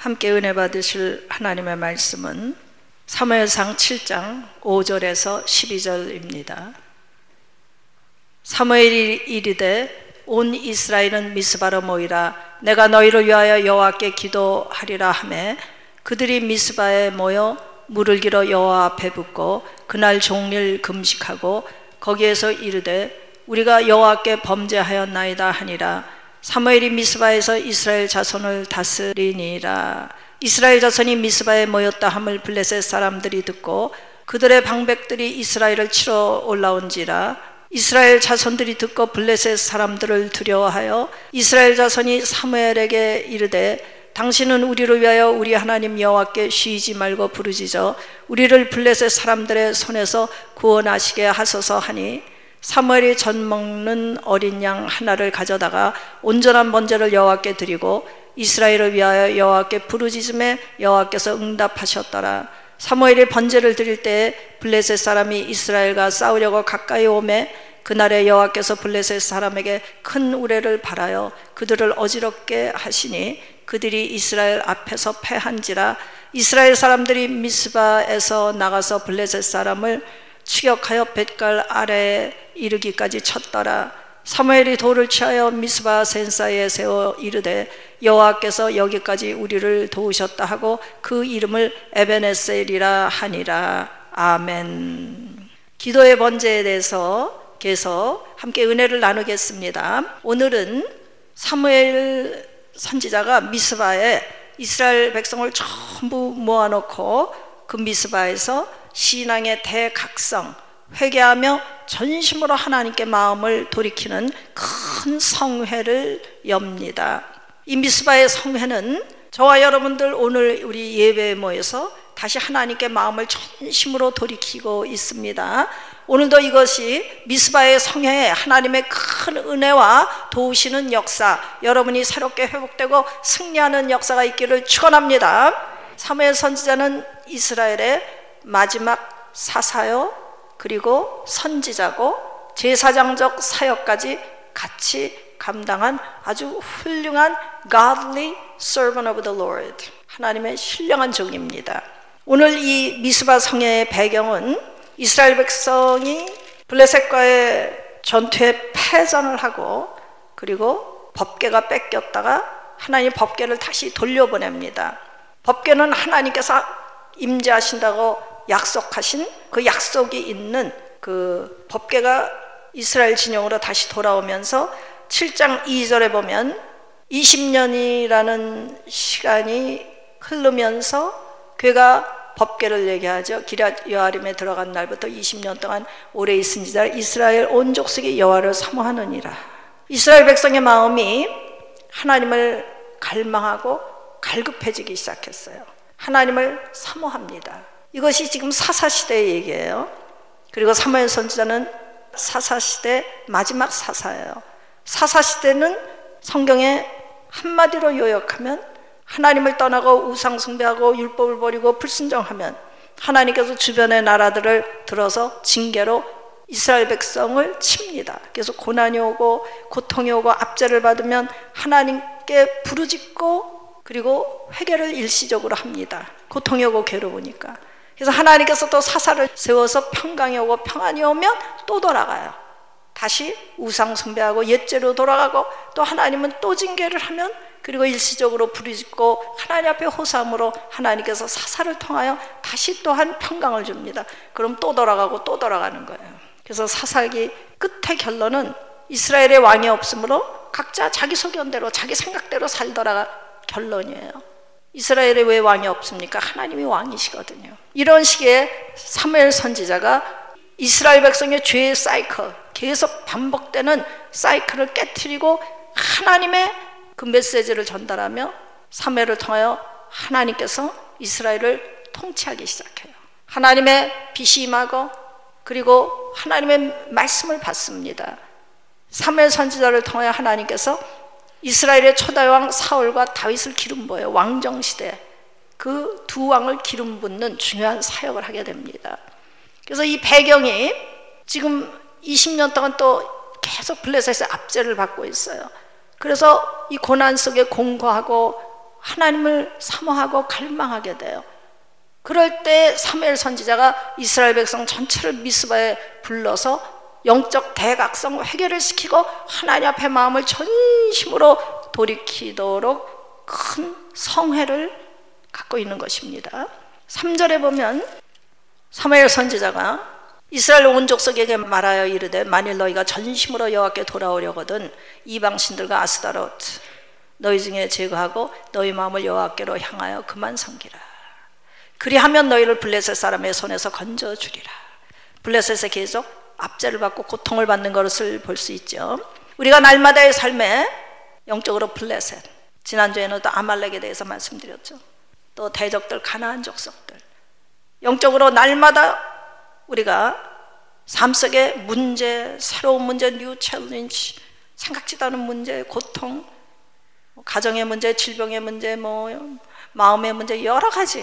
함께 은혜 받으실 하나님의 말씀은 사무엘상 7장 5절에서 12절입니다. 사무엘이 이르되 온 이스라엘은 미스바로 모이라. 내가 너희를 위하여 여호와께 기도하리라 하매 그들이 미스바에 모여 물을 길어 여호와 앞에 붓고 그날 종일 금식하고 거기에서 이르되 우리가 여호와께 범죄하였나이다 하니라. 사무엘이 미스바에서 이스라엘 자손을 다스리니라. 이스라엘 자손이 미스바에 모였다 함을 블레셋 사람들이 듣고 그들의 방백들이 이스라엘을 치러 올라온지라. 이스라엘 자손들이 듣고 블레셋 사람들을 두려워하여 이스라엘 자손이 사무엘에게 이르되 당신은 우리를 위하여 우리 하나님 여호와께 쉬지 말고 부르짖어 우리를 블레셋 사람들의 손에서 구원하시게 하소서 하니 사무엘이 젖 먹는 어린 양 하나를 가져다가 온전한 번제를 여호와께 드리고 이스라엘을 위하여 여호와께 부르짖음에 여호와께서 응답하셨더라. 사무엘이 번제를 드릴 때에 블레셋 사람이 이스라엘과 싸우려고 가까이 오매 그날에 여호와께서 블레셋 사람에게 큰 우레를 발하여 그들을 어지럽게 하시니 그들이 이스라엘 앞에서 패한지라. 이스라엘 사람들이 미스바에서 나가서 블레셋 사람을 추격하여 뱃갈 아래에 이르기까지 쳤더라. 사무엘이 돌을 취하여 미스바 센사에 세워 이르되 여호와께서 여기까지 우리를 도우셨다 하고 그 이름을 에베네셀이라 하니라. 아멘. 기도의 번제에 대해서 계속 함께 은혜를 나누겠습니다. 오늘은 사무엘 선지자가 미스바에 이스라엘 백성을 전부 모아놓고 그 미스바에서 신앙의 대각성, 회개하며 전심으로 하나님께 마음을 돌이키는 큰 성회를 엽니다. 이 미스바의 성회는 저와 여러분들 오늘 우리 예배에 모여서 다시 하나님께 마음을 전심으로 돌이키고 있습니다. 오늘도 이것이 미스바의 성회에 하나님의 큰 은혜와 도우시는 역사, 여러분이 새롭게 회복되고 승리하는 역사가 있기를 축원합니다. 사무엘 선지자는 이스라엘의 마지막 사사요, 그리고 선지자고 제사장적 사역까지 같이 감당한 아주 훌륭한 godly servant of the Lord, 하나님의 신령한 종입니다. 오늘 이 미스바 성회의 배경은 이스라엘 백성이 블레셋과의 전투에 패전을 하고 그리고 법궤가 뺏겼다가 하나님 법궤를 다시 돌려보냅니다. 법궤는 하나님께서 임재하신다고 약속하신 그 약속이 있는 그 법궤가 이스라엘 진영으로 다시 돌아오면서 7장 2절에 보면 20년이라는 시간이 흐르면서 괴가 법궤를 얘기하죠. 기럇 여아림에 들어간 날부터 20년 동안 오래 있은지라 이스라엘 온 족속이 여호와를 사모하느니라. 이스라엘 백성의 마음이 하나님을 갈망하고 갈급해지기 시작했어요. 하나님을 사모합니다. 이것이 지금 사사시대의 얘기예요. 그리고 사무엘 선지자는 사사시대 마지막 사사예요. 사사시대는 성경에 한마디로 요약하면 하나님을 떠나고 우상 숭배하고 율법을 버리고 불순종하면 하나님께서 주변의 나라들을 들어서 징계로 이스라엘 백성을 칩니다. 그래서 고난이 오고 고통이 오고 압제를 받으면 하나님께 부르짖고 그리고 회개를 일시적으로 합니다. 고통이 오고 괴로우니까. 그래서 하나님께서 또 사사를 세워서 평강이 오고 평안이 오면 또 돌아가요. 다시 우상 숭배하고 옛죄로 돌아가고 또 하나님은 또 징계를 하면 그리고 일시적으로 부르짖고 하나님 앞에 호소함으로 하나님께서 사사를 통하여 다시 또한 평강을 줍니다. 그럼 또 돌아가고 또 돌아가는 거예요. 그래서 사사기 끝의 결론은 이스라엘의 왕이 없으므로 각자 자기 소견대로 자기 생각대로 살더라가 결론이에요. 이스라엘에 왜 왕이 없습니까? 하나님이 왕이시거든요. 이런 식의 사무엘 선지자가 이스라엘 백성의 죄의 사이클, 계속 반복되는 사이클을 깨트리고 하나님의 그 메시지를 전달하며 사무엘을 통하여 하나님께서 이스라엘을 통치하기 시작해요. 하나님의 빛이 임하고 그리고 하나님의 말씀을 받습니다. 사무엘 선지자를 통하여 하나님께서 이스라엘의 초대왕 사울과 다윗을 기름 부어요. 왕정시대 그 두 왕을 기름 붓는 중요한 사역을 하게 됩니다. 그래서 이 배경이 지금 20년 동안 또 계속 블레셋의 압제를 받고 있어요. 그래서 이 고난 속에 공고하고 하나님을 사모하고 갈망하게 돼요. 그럴 때 사무엘 선지자가 이스라엘 백성 전체를 미스바에 불러서 영적 대각성 회개를 시키고 하나님 앞에 마음을 전심으로 돌이키도록 큰 성회를 갖고 있는 것입니다. 3절에 보면 사무엘 선지자가 이스라엘 온 족속에게 말하여 이르되 만일 너희가 전심으로 여호와께 돌아오려거든 이방신들과 아스타로트 너희 중에 제거하고 너희 마음을 여호와께로 향하여 그만 섬기라. 그리하면 너희를 블레셋 사람의 손에서 건져주리라. 블레셋에 계속 압제를 받고 고통을 받는 것을 볼 수 있죠. 우리가 날마다의 삶에 영적으로 블레셋, 지난주에는 또 아말렉에 대해서 말씀드렸죠. 또 대적들, 가나안 족속들, 영적으로 날마다 우리가 삶 속에 문제, 새로운 문제, 뉴 챌린지, 생각지도 않은 문제, 고통, 가정의 문제, 질병의 문제, 마음의 문제, 여러 가지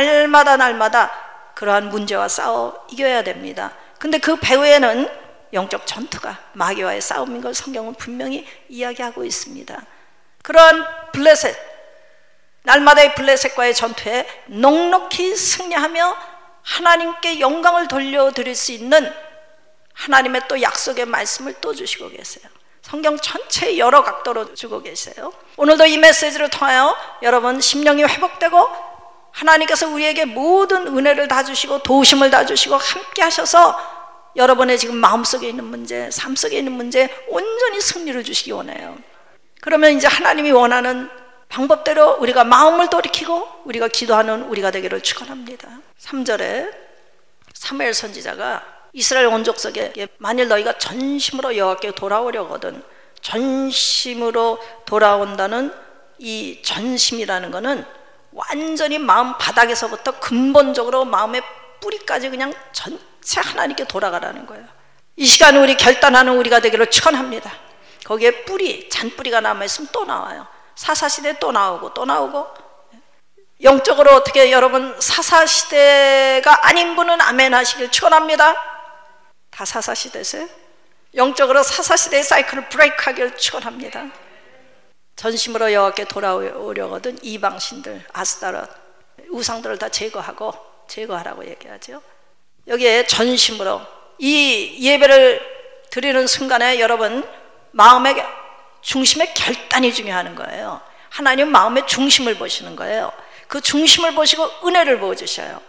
날마다 그러한 문제와 싸워 이겨야 됩니다. 근데 그 배후에는 영적 전투가 마귀와의 싸움인 걸 성경은 분명히 이야기하고 있습니다. 그러한 블레셋, 날마다의 블레셋과의 전투에 넉넉히 승리하며 하나님께 영광을 돌려드릴 수 있는 하나님의 또 약속의 말씀을 또 주시고 계세요. 성경 전체 여러 각도로 주고 계세요. 오늘도 이 메시지를 통하여 여러분 심령이 회복되고 하나님께서 우리에게 모든 은혜를 다 주시고 도우심을 다 주시고 함께 하셔서 여러분의 지금 마음속에 있는 문제, 삶 속에 있는 문제 온전히 승리를 주시기 원해요. 그러면 이제 하나님이 원하는 방법대로 우리가 마음을 돌이키고 우리가 기도하는 우리가 되기를 축원합니다. 3절에 사무엘 선지자가 이스라엘 온 족속에게 만일 너희가 전심으로 여호와께 돌아오려거든, 전심으로 돌아온다는 이 전심이라는 것은 완전히 마음 바닥에서부터 근본적으로 마음의 뿌리까지 그냥 전체 하나님께 돌아가라는 거예요. 이 시간에 우리 결단하는 우리가 되기를 축원합니다. 거기에 뿌리, 잔뿌리가 남아있으면 또 나와요. 사사시대 또 나오고 또 나오고. 영적으로 어떻게 여러분 사사시대가 아닌 분은 아멘 하시길 축원합니다. 다 사사시대세요? 영적으로 사사시대의 사이클을 브레이크하기를 축원합니다. 전심으로 여호와께 돌아오려거든 이방신들, 아스타롯, 우상들을 다 제거하라고 얘기하죠. 여기에 전심으로 이 예배를 드리는 순간에 여러분 마음의 중심의 결단이 중요한 거예요. 하나님 마음의 중심을 보시는 거예요. 그 중심을 보시고 은혜를 부어주셔요.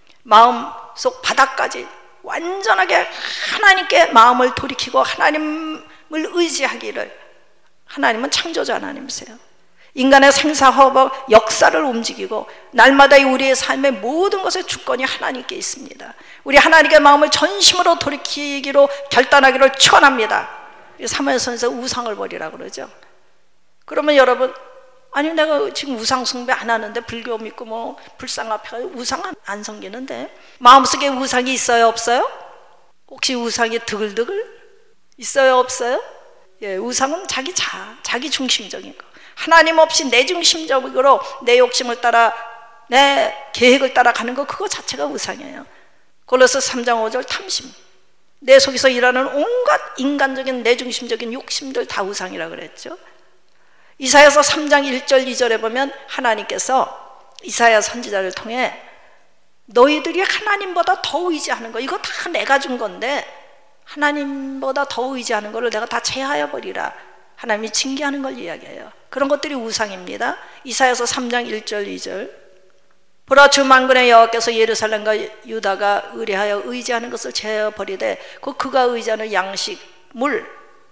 마음속 바닥까지 완전하게 하나님께 마음을 돌이키고 하나님을 의지하기를. 하나님은 창조자 하나님이세요. 인간의 생사화복 역사를 움직이고 날마다의 우리의 삶의 모든 것의 주권이 하나님께 있습니다. 우리 하나님의 마음을 전심으로 돌이키기로 결단하기를 축원합니다. 사무엘 선지자 우상을 버리라고 그러죠. 그러면 여러분, 아니 내가 지금 우상 숭배 안 하는데 불교 믿고 불상 앞에 우상 안 섬기는데 마음속에 우상이 있어요 없어요? 혹시 우상이 드글드글 있어요 없어요? 예, 우상은 자기 중심적인 거. 하나님 없이 내 중심적으로 내 욕심을 따라 내 계획을 따라가는 거, 그거 자체가 우상이에요. 골로새 3장 5절 탐심, 내 속에서 일하는 온갖 인간적인 내 중심적인 욕심들 다 우상이라고 그랬죠. 이사야서 3장 1절 2절에 보면 하나님께서 이사야 선지자를 통해 너희들이 하나님보다 더 의지하는 거, 이거 다 내가 준 건데 하나님보다 더 의지하는 것을 내가 다 제하여 버리라. 하나님이 징계하는 걸 이야기해요. 그런 것들이 우상입니다. 이사야서 3장 1절 2절 보라 주 만군의 여호와께서 예루살렘과 유다가 의뢰하여 의지하는 것을 제하여 버리되 그가 의지하는 양식, 물,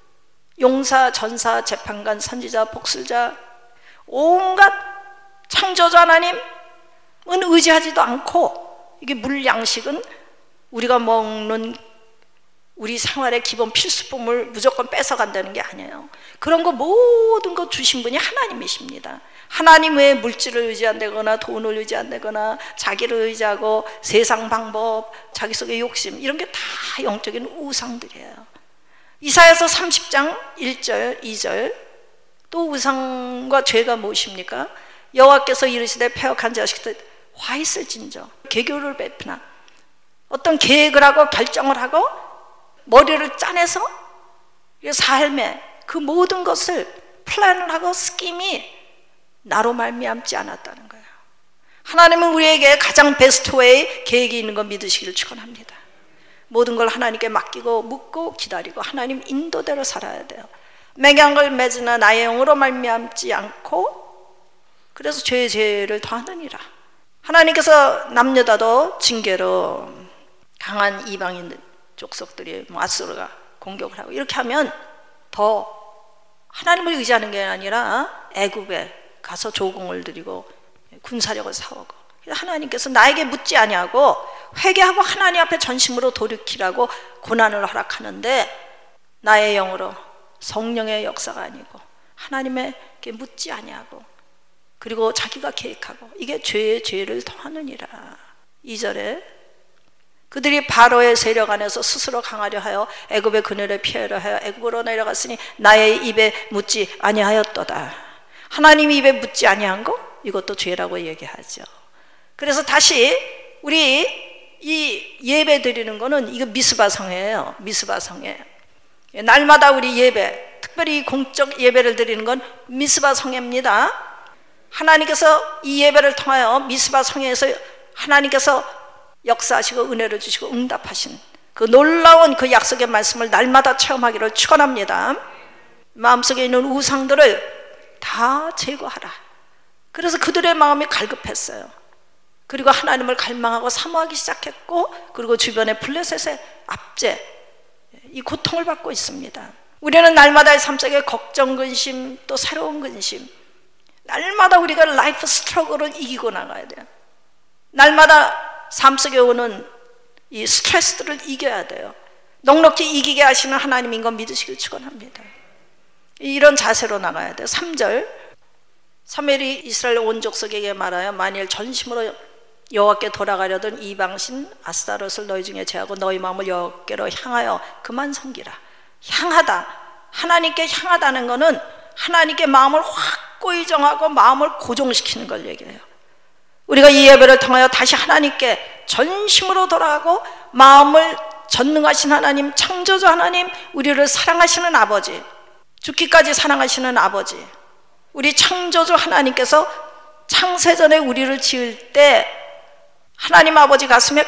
용사, 전사, 재판관, 선지자, 복술자, 온갖 창조자 하나님은 의지하지도 않고, 이게 물 양식은 우리가 먹는 우리 생활의 기본 필수품을 무조건 뺏어간다는 게 아니에요. 그런 거 모든 거 주신 분이 하나님이십니다. 하나님 외에 물질을 의지한다거나 돈을 의지한다거나 자기를 의지하고 세상 방법, 자기 속의 욕심, 이런 게 다 영적인 우상들이에요. 이사야서 30장 1절 2절 또 우상과 죄가 무엇입니까? 여호와께서 이르시되 패역한 자식들 화 있을진저 개교를 베푸나. 어떤 계획을 하고 결정을 하고 머리를 짜내서 삶의 그 모든 것을 플랜을 하고 스킴이 나로 말미암지 않았다는 거예요. 하나님은 우리에게 가장 베스트 웨이 계획이 있는 거 믿으시기를 축원합니다. 모든 걸 하나님께 맡기고 묻고 기다리고 하나님 인도대로 살아야 돼요. 맹약을 맺으나 나의 영으로 말미암지 않고 그래서 죄를 더하느니라. 하나님께서 남유다도 징계로 강한 이방인 족속들이 아수르가 공격을 하고 이렇게 하면 더 하나님을 의지하는 게 아니라 애굽에 가서 조공을 드리고 군사력을 사오고 하나님께서 나에게 묻지 아니하고 회개하고 하나님 앞에 전심으로 돌이키라고 고난을 허락하는데 나의 영으로 성령의 역사가 아니고 하나님에게 묻지 아니하고 그리고 자기가 계획하고 이게 죄를 더하느니라. 2절에 그들이 바로의 세력 안에서 스스로 강하려 하여 애굽의 그늘에 피하려 하여 애굽으로 내려갔으니 나의 입에 묻지 아니하였도다. 하나님이 입에 묻지 아니한 거 이것도 죄라고 얘기하죠. 그래서 다시 우리 이 예배 드리는 거는 이거 미스바 성회예요. 미스바 성회. 날마다 우리 예배, 특별히 공적 예배를 드리는 건 미스바 성회입니다. 하나님께서 이 예배를 통하여 미스바 성회에서 하나님께서 역사하시고 은혜를 주시고 응답하신 그 놀라운 그 약속의 말씀을 날마다 체험하기를 축원합니다. 마음속에 있는 우상들을 다 제거하라. 그래서 그들의 마음이 갈급했어요. 그리고 하나님을 갈망하고 사모하기 시작했고 그리고 주변의 블레셋의 압제 이 고통을 받고 있습니다. 우리는 날마다의 삶 속에 걱정, 근심 또 새로운 근심 날마다 우리가 라이프 스트러글을 이기고 나가야 돼요. 날마다 삶 속에 오는 이 스트레스들을 이겨야 돼요. 넉넉히 이기게 하시는 하나님인 건 믿으시길 축원합니다. 이런 자세로 나가야 돼요. 3절 사무엘이 이스라엘 온 족속에게 말하여 만일 전심으로 여호와께 돌아가려던 이방신 아스타롯을 너희 중에 제하고 너희 마음을 여호와께로 향하여 그만 섬기라. 향하다, 하나님께 향하다는 것은 하나님께 마음을 확고히 정하고 마음을 고정시키는 걸 얘기해요. 우리가 이 예배를 통하여 다시 하나님께 전심으로 돌아가고 마음을 전능하신 하나님, 창조주 하나님, 우리를 사랑하시는 아버지, 죽기까지 사랑하시는 아버지, 우리 창조주 하나님께서 창세전에 우리를 지을 때 하나님 아버지 가슴에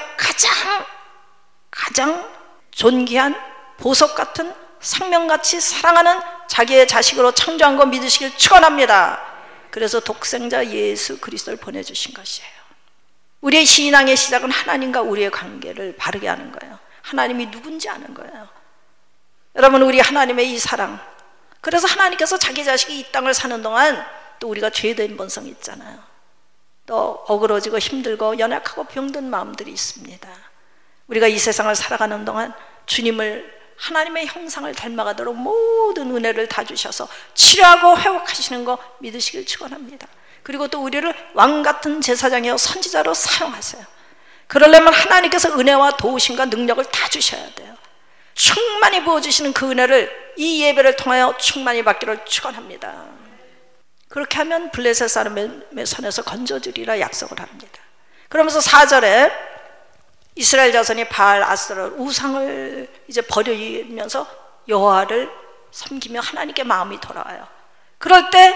가장 존귀한 보석 같은 생명같이 사랑하는 자기의 자식으로 창조한 거 믿으시길 축원합니다. 그래서 독생자 예수 그리스도를 보내주신 것이에요. 우리의 신앙의 시작은 하나님과 우리의 관계를 바르게 하는 거예요. 하나님이 누군지 아는 거예요. 여러분, 우리 하나님의 이 사랑, 그래서 하나님께서 자기 자식이 이 땅을 사는 동안 또 우리가 죄된 본성이 있잖아요. 또 어그러지고 힘들고 연약하고 병든 마음들이 있습니다. 우리가 이 세상을 살아가는 동안 주님을 하나님의 형상을 닮아가도록 모든 은혜를 다 주셔서 치료하고 회복하시는 거 믿으시길 축원합니다. 그리고 또 우리를 왕같은 제사장이요 선지자로 사용하세요. 그러려면 하나님께서 은혜와 도우심과 능력을 다 주셔야 돼요. 충만히 부어주시는 그 은혜를 이 예배를 통하여 충만히 받기를 축원합니다. 그렇게 하면 블레셋 사람의 손에서 건져주리라 약속을 합니다. 그러면서 4절에 이스라엘 자손이 바알 아스타롯 우상을 이제 버리면서 여호와를 섬기며 하나님께 마음이 돌아와요. 그럴 때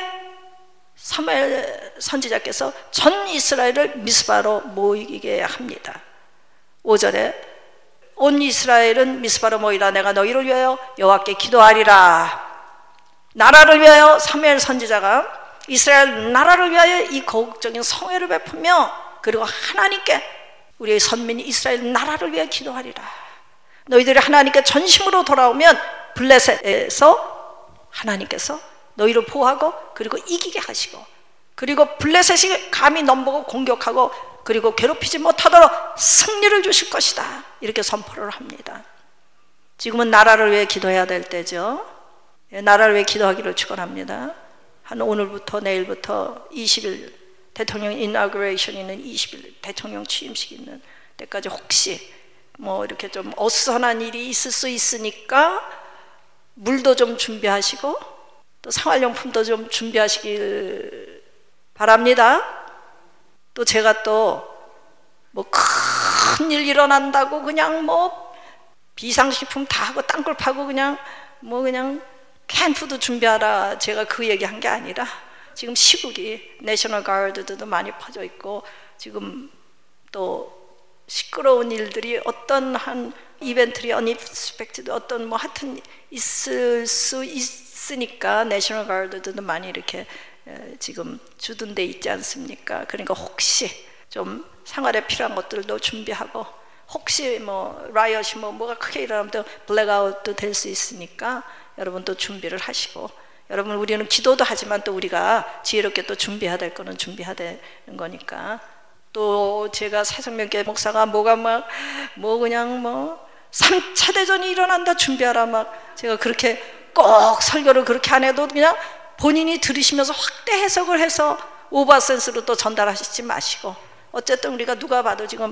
사무엘 선지자께서 전 이스라엘을 미스바로 모이게 합니다. 5절에 온 이스라엘은 미스바로 모이라. 내가 너희를 위하여 여호와께 기도하리라. 나라를 위하여 사무엘 선지자가 이스라엘 나라를 위하여 이 거국적인 성회를 베푸며 그리고 하나님께 우리의 선민 이스라엘 나라를 위해 기도하리라. 너희들이 하나님께 전심으로 돌아오면 블레셋에서 하나님께서 너희를 보호하고 그리고 이기게 하시고 그리고 블레셋이 감히 넘보고 공격하고 그리고 괴롭히지 못하도록 승리를 주실 것이다. 이렇게 선포를 합니다. 지금은 나라를 위해 기도해야 될 때죠. 나라를 위해 기도하기를 축원합니다. 한 오늘부터 내일부터 20일 대통령 이나그레이션 있는 20일 대통령 취임식 있는 때까지 혹시 뭐 이렇게 좀 어수선한 일이 있을 수 있으니까 물도 좀 준비하시고 또 생활용품도 좀 준비하시길 바랍니다. 또 제가 또 뭐 큰일 일어난다고 그냥 뭐 비상식품 다 하고 땅굴 파고 그냥 캔푸드 준비하라 제가 그 얘기한 게 아니라 지금 시국이 내셔널 가드도 많이 퍼져 있고 지금 또 시끄러운 일들이 어떤 한 이벤트리 언익스펙티드 어떤 뭐 하여튼 있을 수 있으니까 내셔널 가드도 많이 이렇게 지금 주둔돼 있지 않습니까? 그러니까 혹시 좀 생활에 필요한 것들도 준비하고 혹시 뭐 라이엇이 뭐가 크게 일어나면 또 블랙아웃도 될 수 있으니까 여러분 또 준비를 하시고 여러분 우리는 기도도 하지만 또 우리가 지혜롭게 또 준비해야 될 거는 준비해야 되는 거니까 또 제가 새생명교회 목사가 뭐가 막 뭐 그냥 뭐 3차 대전이 일어난다 준비하라 막 제가 그렇게 꼭 설교를 그렇게 안 해도 그냥 본인이 들으시면서 확대 해석을 해서 오버센스로 또 전달하시지 마시고 어쨌든 우리가 누가 봐도 지금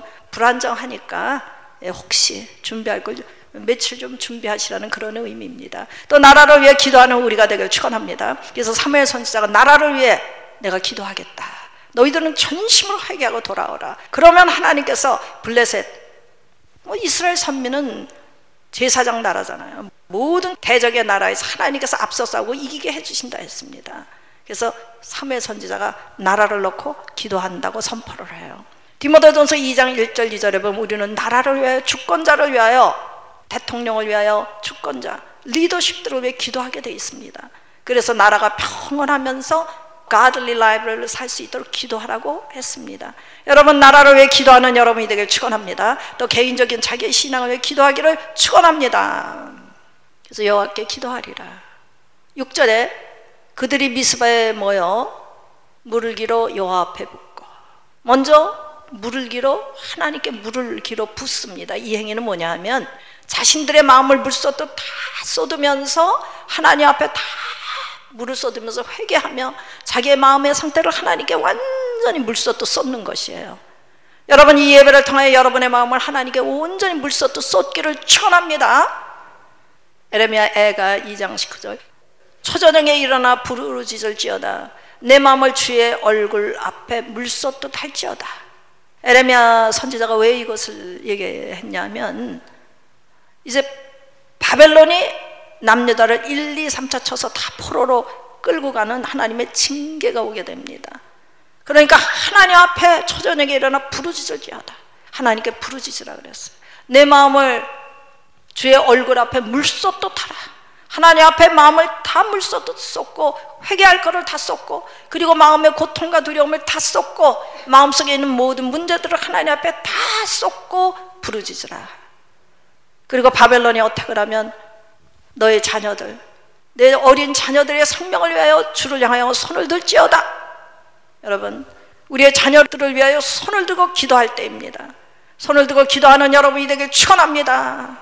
불안정하니까 혹시 준비할 걸 며칠 좀 준비하시라는 그런 의미입니다. 또 나라를 위해 기도하는 우리가 되길 축원합니다. 그래서 사무엘 선지자가 나라를 위해 내가 기도하겠다. 너희들은 전심으로 회개하고 돌아오라. 그러면 하나님께서 블레셋 이스라엘 선민은 제사장 나라잖아요. 모든 대적의 나라에서 하나님께서 앞서 싸우고 이기게 해주신다 했습니다. 그래서 사무엘 선지자가 나라를 놓고 기도한다고 선포를 해요. 디모데전서 2장 1절 2절에 보면 우리는 나라를 위하여 주권자를 위하여 대통령을 위하여 주권자 리더십들을 위해 기도하게 되어 있습니다. 그래서 나라가 평온하면서 godly life를 살 수 있도록 기도하라고 했습니다. 여러분 나라를 위해 기도하는 여러분이 되길 축원합니다. 또 개인적인 자기의 신앙을 위해 기도하기를 축원합니다. 그래서 여호와께 기도하리라. 6절에 그들이 미스바에 모여 물을 기로 여호와 앞에 붓고 먼저 물을 기로 하나님께 물을 기로 붓습니다. 이 행위는 뭐냐 하면 자신들의 마음을 물쏟듯 다 쏟으면서 하나님 앞에 다 물을 쏟으면서 회개하며 자기의 마음의 상태를 하나님께 완전히 물쏟듯 쏟는 것이에요. 여러분 이 예배를 통하여 여러분의 마음을 하나님께 온전히 물쏟듯 쏟기를 축원합니다. 에레미야 애가 2장 19절 초저녁에 일어나 부르짖을지어다 내 마음을 주의 얼굴 앞에 물쏟듯 할지어다. 에레미야 선지자가 왜 이것을 얘기했냐면 이제 바벨론이 남유다를 1, 2, 3차 쳐서 다 포로로 끌고 가는 하나님의 징계가 오게 됩니다. 그러니까 하나님 앞에 초저녁에 일어나 부르짖을지어다. 하나님께 부르짖으라 그랬어요. 내 마음을 주의 얼굴 앞에 물쏟듯 하라. 하나님 앞에 마음을 다 물쏟듯 쏟고 회개할 거를 다 쏟고 그리고 마음의 고통과 두려움을 다 쏟고 마음속에 있는 모든 문제들을 하나님 앞에 다 쏟고 부르짖으라. 그리고 바벨론이 어택을 하면 너의 자녀들 내 어린 자녀들의 생명을 위하여 주를 향하여 손을 들지어다. 여러분 우리의 자녀들을 위하여 손을 들고 기도할 때입니다. 손을 들고 기도하는 여러분이 되길 축원합니다.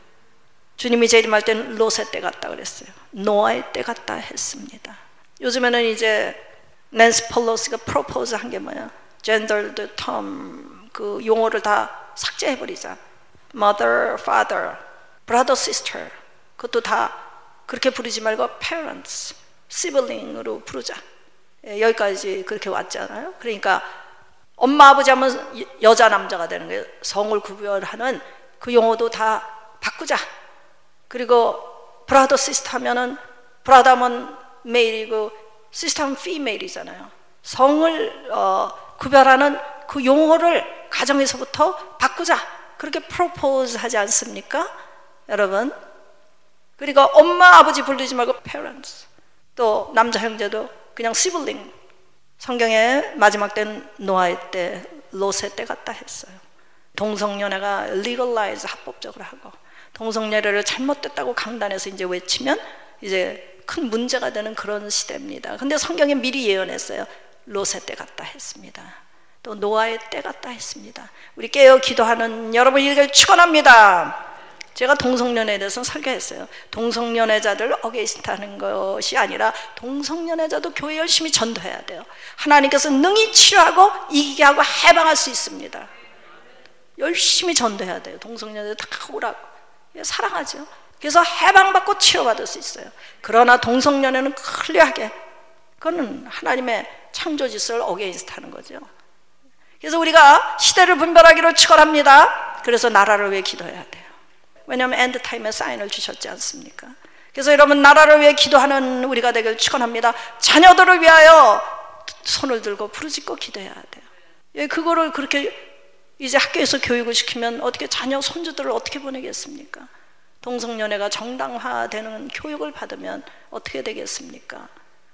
주님이 재림할 때는 롯의 때 같다 그랬어요. 노아의 때 같다 했습니다. 요즘에는 이제 낸시 펠로시가 프로포즈 한 게 뭐야? gendered term 그 용어를 다 삭제해버리자. mother, father, brother, sister 그것도 다 그렇게 부르지 말고 parents, sibling으로 부르자. 여기까지 그렇게 왔잖아요. 그러니까 엄마 아버지 하면 여자 남자가 되는 거예요. 성을 구별하는 그 용어도 다 바꾸자. 그리고 브라더 시스터 하면은 브라더 하면 메일이고 시스터 하면 피메일이잖아요. 성을 구별하는 그 용어를 가정에서부터 바꾸자. 그렇게 프로포즈 하지 않습니까? 여러분 그리고 엄마 아버지 부르지 말고 parents 또 남자 형제도 그냥 sibling 성경의 마지막 때는 노아의 때 롯의 때 같다 했어요. 동성연애가 legalize 합법적으로 하고 동성연애를 잘못됐다고 강단에서 이제 외치면 이제 큰 문제가 되는 그런 시대입니다. 근데 성경이 미리 예언했어요. 롯의 때 같다 했습니다. 또 노아의 때 같다 했습니다. 우리 깨어 기도하는 여러분이 되길 축원합니다. 제가 동성연애에 대해서 설교했어요. 동성연애자들 어게인스트하는 것이 아니라 동성연애자도 교회 열심히 전도해야 돼요. 하나님께서 능히 치유하고 이기게 하고 해방할 수 있습니다. 열심히 전도해야 돼요. 동성연애자 다 오라고 사랑하죠. 그래서 해방받고 치료받을 수 있어요. 그러나 동성연애는 클리어하게 그거는 하나님의 창조 질서를 어게인스트하는 거죠. 그래서 우리가 시대를 분별하기를 축원합니다. 그래서 나라를 위해 기도해야 돼요. 왜냐하면 엔드타임의 사인을 주셨지 않습니까? 그래서 여러분, 나라를 위해 기도하는 우리가 되길 축원합니다. 자녀들을 위하여 손을 들고 부르짖고 기도해야 돼요. 그거를 그렇게 이제 학교에서 교육을 시키면 어떻게 자녀 손주들을 어떻게 보내겠습니까? 동성연애가 정당화되는 교육을 받으면 어떻게 되겠습니까?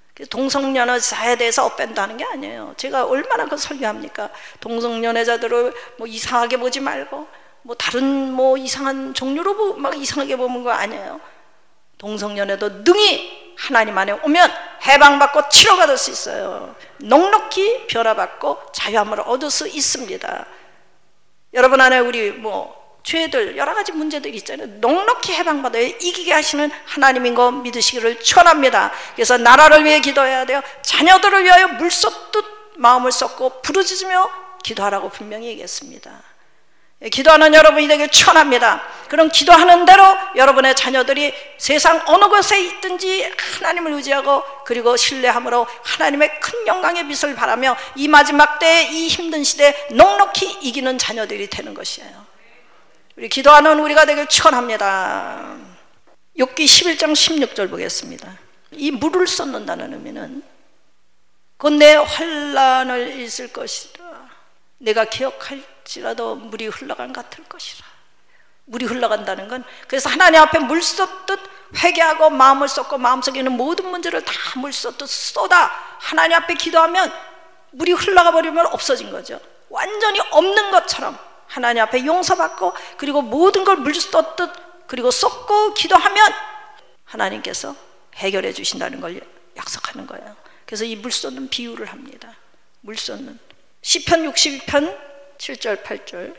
동성연애자에 대해서 업밴드하는 게 아니에요. 제가 얼마나 그 설교합니까? 동성연애자들을 뭐 이상하게 보지 말고 뭐 다른 뭐 이상한 종류로 막 이상하게 보는 거 아니에요. 동성연애도 능히 하나님 안에 오면 해방받고 치료받을 수 있어요. 넉넉히 변화받고 자유함을 얻을 수 있습니다. 여러분 안에 우리 뭐 죄들 여러 가지 문제들이 있잖아요. 넉넉히 해방받아야 이기게 하시는 하나님인 거 믿으시기를 축원합니다. 그래서 나라를 위해 기도해야 돼요. 자녀들을 위하여 물쏟듯 마음을 쏟고 부르짖으며 기도하라고 분명히 얘기했습니다. 기도하는 여러분이 되길 축원합니다. 그럼 기도하는 대로 여러분의 자녀들이 세상 어느 곳에 있든지 하나님을 의지하고 그리고 신뢰함으로 하나님의 큰 영광의 빛을 바라며 이 마지막 때에 이 힘든 시대에 넉넉히 이기는 자녀들이 되는 것이에요. 우리 기도하는 우리가 되길 축원합니다. 욥기 11장 16절 보겠습니다. 이 물을 쏟는다는 의미는 곧 내 환난을 있을 것이라. 내가 기억할지라도 물이 흘러간 같을 것이라. 물이 흘러간다는 건 그래서 하나님 앞에 물 쏟듯 회개하고 마음을 쏟고 마음속에 있는 모든 문제를 다 물 쏟듯 쏟아 하나님 앞에 기도하면 물이 흘러가 버리면 없어진 거죠. 완전히 없는 것처럼 하나님 앞에 용서받고 그리고 모든 걸 물 쏟듯 그리고 쏟고 기도하면 하나님께서 해결해 주신다는 걸 약속하는 거예요. 그래서 이 물 쏟는 비유를 합니다. 물 쏟는 시편 62편 7절 8절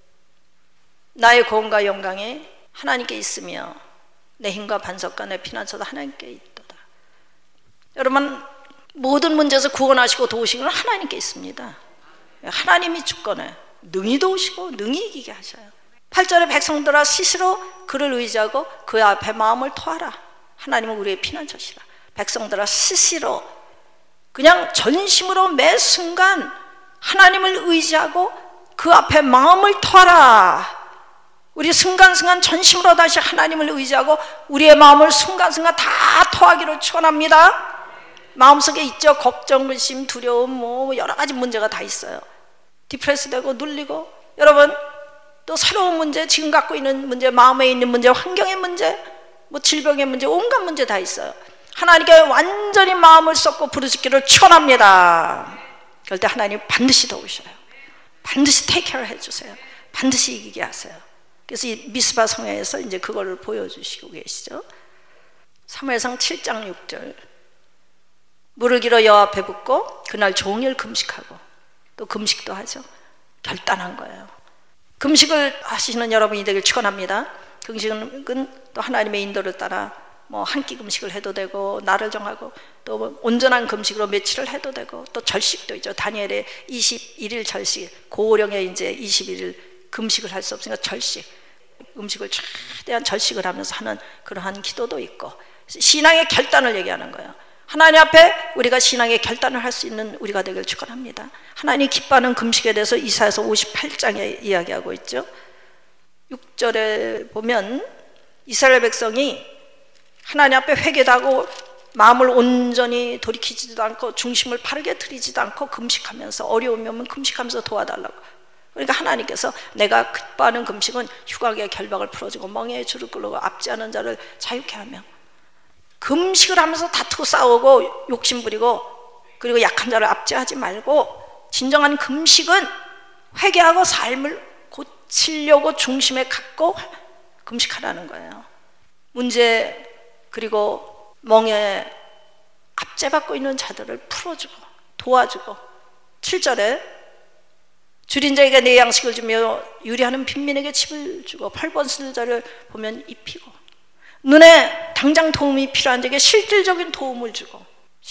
나의 고음과 영광이 하나님께 있으며 내 힘과 반석과 내 피난처도 하나님께 있도다. 여러분, 모든 문제에서 구원하시고 도우시는 하나님께 있습니다. 하나님이 주권에 능히 도우시고 능히 이기게 하셔요. 8절에 백성들아 스스로 그를 의지하고 그 앞에 마음을 토하라. 하나님은 우리의 피난처시라. 백성들아 스스로 그냥 전심으로 매 순간 하나님을 의지하고 그 앞에 마음을 토하라. 우리 순간순간 전심으로 다시 하나님을 의지하고 우리의 마음을 순간순간 다 토하기를 축원합니다. 마음속에 있죠. 걱정, 근심, 두려움, 뭐 여러 가지 문제가 다 있어요. 디프레스되고 눌리고 여러분 또 새로운 문제, 지금 갖고 있는 문제, 마음에 있는 문제, 환경의 문제, 뭐 질병의 문제, 온갖 문제 다 있어요. 하나님께 완전히 마음을 쏟고 부르짖기를 축원합니다. 그럴 때 하나님 반드시 도우셔요. 반드시 테이크케어 해주세요. 반드시 이기게 하세요. 그래서 이 미스바 성회에서 이제 그거를 보여주시고 계시죠. 사무엘상 7장 6절 물을 길어 여호와 앞에 붓고 그날 종일 금식하고 또 금식도 하죠. 결단한 거예요. 금식을 하시는 여러분이 되길 축원합니다. 금식은 또 하나님의 인도를 따라 뭐 한 끼 금식을 해도 되고 날을 정하고 또 뭐 온전한 금식으로 며칠을 해도 되고 또 절식도 있죠. 다니엘의 21일 절식, 고령에 이제 21일 금식을 할 수 없으니까 절식, 음식을 최대한 절식을 하면서 하는 그러한 기도도 있고 신앙의 결단을 얘기하는 거예요. 하나님 앞에 우리가 신앙의 결단을 할 수 있는 우리가 되길 축원합니다. 하나님이 기뻐하는 금식에 대해서 이사야서 58장에 이야기하고 있죠. 6절에 보면 이스라엘 백성이 하나님 앞에 회개하고 마음을 온전히 돌이키지도 않고 중심을 바르게 들이지도 않고 금식하면서 어려움이 오면 금식하면서 도와달라고. 그러니까 하나님께서 내가 기뻐하는 금식은 휴각의 결박을 풀어주고 멍에의 줄을 끌고 압제하는 자를 자유케 하며 금식을 하면서 다투고 싸우고 욕심부리고 그리고 약한 자를 압제하지 말고 진정한 금식은 회개하고 삶을 고치려고 중심에 갖고 금식하라는 거예요. 문제 그리고 멍에 압제받고 있는 자들을 풀어주고 도와주고 7절에 줄인 자에게 내 양식을 주며 유리하는 빈민에게 칩을 주고 펄벗은 자를 보면 입히고 눈에 당장 도움이 필요한 자에게 실질적인 도움을 주고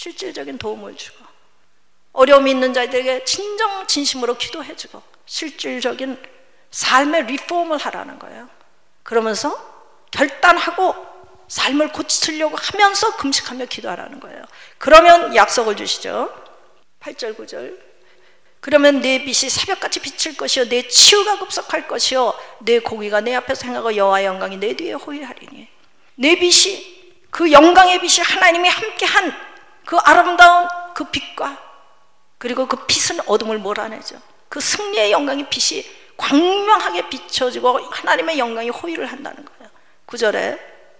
어려움이 있는 자들에게 진심으로 기도해주고 실질적인 삶의 리폼을 하라는 거예요. 그러면서 결단하고 삶을 고치려고 하면서 금식하며 기도하라는 거예요. 그러면 약속을 주시죠. 8절 9절 그러면 내 빛이 새벽같이 비칠 것이요 내 치유가 급속할 것이요 내 공의가 내 앞에서 행하고 여호와의 영광이 내 뒤에 호위하리니 내 빛이 그 영광의 빛이 하나님이 함께한 그 아름다운 그 빛과 그리고 그 빛은 어둠을 몰아내죠. 그 승리의 영광의 빛이 광명하게 비춰지고 하나님의 영광이 호위를 한다는 거예요. 9절에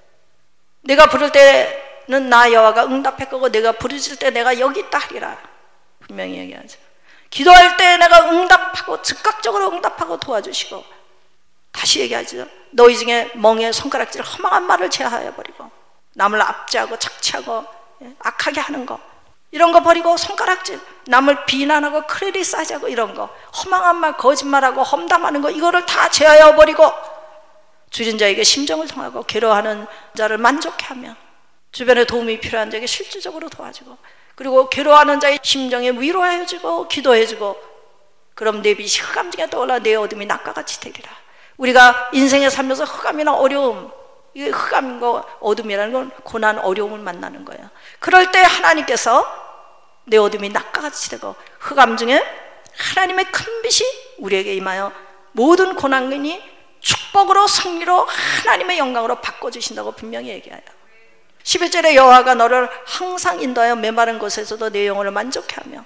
내가 부를 때는 나 여호와가 응답할 거고 내가 부르실 때 내가 여기 있다 하리라. 분명히 얘기하죠. 기도할 때 내가 응답하고 즉각적으로 응답하고 도와주시고, 다시 얘기하죠. 너희 중에 멍에 손가락질 허망한 말을 제하여 버리고 남을 압제하고 착취하고 악하게 하는 거, 이런 거 버리고 손가락질, 남을 비난하고 크리티사이즈하고 이런 거, 허망한 말, 거짓말하고 험담하는 거, 이거를 다 제하여 버리고 줄인 자에게 심정을 통하고 괴로워하는 자를 만족해 하며 주변에 도움이 필요한 자에게 실질적으로 도와주고, 그리고 괴로워하는 자의 심정에 위로해주고 기도해주고, 그럼 내 빛이 흑암중에 떠올라 내 어둠이 낮과 같이 되리라. 우리가 인생에 살면서 흑암이나 어려움, 이게 흑암과 어둠이라는 건 고난, 어려움을 만나는 거예요. 그럴 때 하나님께서 내 어둠이 낮과 같이 되고 흑암 중에 하나님의 큰 빛이 우리에게 임하여 모든 고난이 축복으로 승리로 하나님의 영광으로 바꿔주신다고 분명히 얘기해요. 11절에 여호와가 너를 항상 인도하여 메마른 곳에서도 내 영혼을 만족해 하며,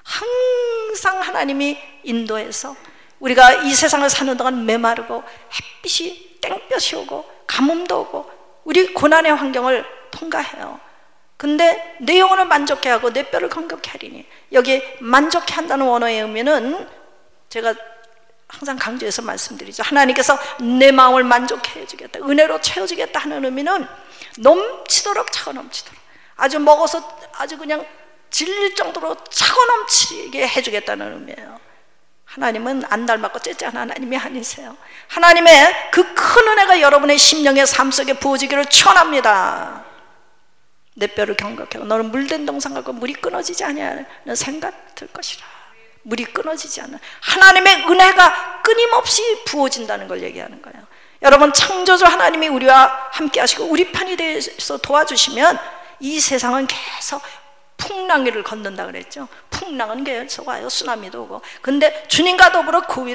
항상 하나님이 인도해서 우리가 이 세상을 사는 동안 메마르고 햇빛이 땡볕이 오고 가뭄도 오고 우리 고난의 환경을 통과해요. 근데 내 영혼을 만족해 하고 내 뼈를 건강케 하리니, 여기 만족해 한다는 원어의 의미는 제가 항상 강조해서 말씀드리죠. 하나님께서 내 마음을 만족해 해주겠다, 은혜로 채워주겠다 하는 의미는 넘치도록 차고 넘치도록, 아주 먹어서 아주 그냥 질릴 정도로 차고 넘치게 해주겠다는 의미예요. 하나님은 안 닮았고 째째한 하나님이 아니세요. 하나님의 그 큰 은혜가 여러분의 심령의 삶 속에 부어지기를 축원합니다. 내 뼈를 경각하고 너는 물된 동상 같고 물이 끊어지지 않냐는 생각 들 것이라. 물이 끊어지지 않는 하나님의 은혜가 끊임없이 부어진다는 걸 얘기하는 거예요. 여러분, 창조주 하나님이 우리와 함께 하시고 우리 편이 되어서 도와주시면 이 세상은 계속 풍랑위를 걷는다 그랬죠. 풍랑은 계속 와요. 쓰나미도 오고. 근데 주님과 더불어 그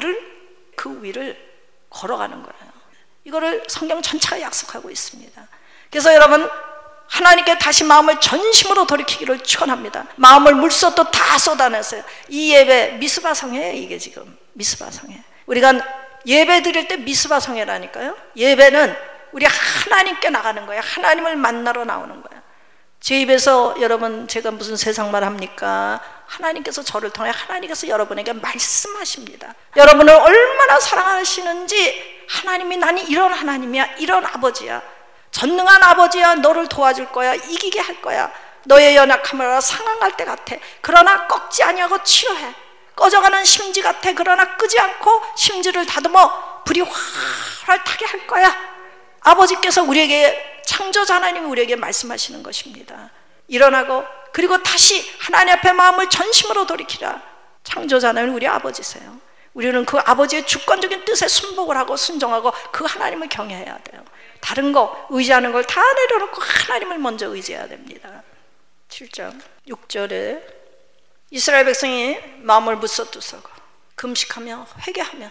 위를 걸어가는 거예요. 이거를 성경 전체가 약속하고 있습니다. 그래서 여러분, 하나님께 다시 마음을 전심으로 돌이키기를 축원합니다. 마음을 물쏟도 다 쏟아내세요. 이 예배 미스바 성회예요. 이게 지금 미스바 성회. 우리가 예배 드릴 때 미스바 성회라니까요. 예배는 우리 하나님께 나가는 거예요. 하나님을 만나러 나오는 거예요. 제 입에서 여러분, 제가 무슨 세상말 합니까? 하나님께서 저를 통해 하나님께서 여러분에게 말씀하십니다. 여러분을 얼마나 사랑하시는지, 하나님이 나는 이런 하나님이야, 이런 아버지야, 전능한 아버지야, 너를 도와줄 거야, 이기게 할 거야, 너의 연약함을 알아, 상황할 때 같아, 그러나 꺾지 아니하고 치료해, 꺼져가는 심지 같아, 그러나 끄지 않고 심지를 다듬어 불이 활활 타게 할 거야. 아버지께서 우리에게, 창조자 하나님이 우리에게 말씀하시는 것입니다. 일어나고 그리고 다시 하나님 앞에 마음을 전심으로 돌이키라. 창조자 하나님은 우리 아버지세요. 우리는 그 아버지의 주권적인 뜻에 순복을 하고 순종하고 그 하나님을 경외해야 돼요. 다른 거 의지하는 걸 다 내려놓고 하나님을 먼저 의지해야 됩니다. 7장 6절에 이스라엘 백성이 마음을 무서뜨서고 금식하며 회개하며,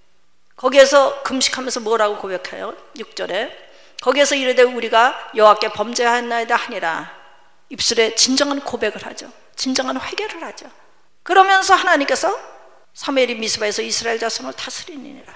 거기에서 금식하면서 뭐라고 고백해요? 6절에 거기에서 이르되 우리가 여호와께 범죄하였나이다 하니라. 입술에 진정한 고백을 하죠. 진정한 회개를 하죠. 그러면서 하나님께서 사무엘이 미스바에서 이스라엘 자손을 다스리니라.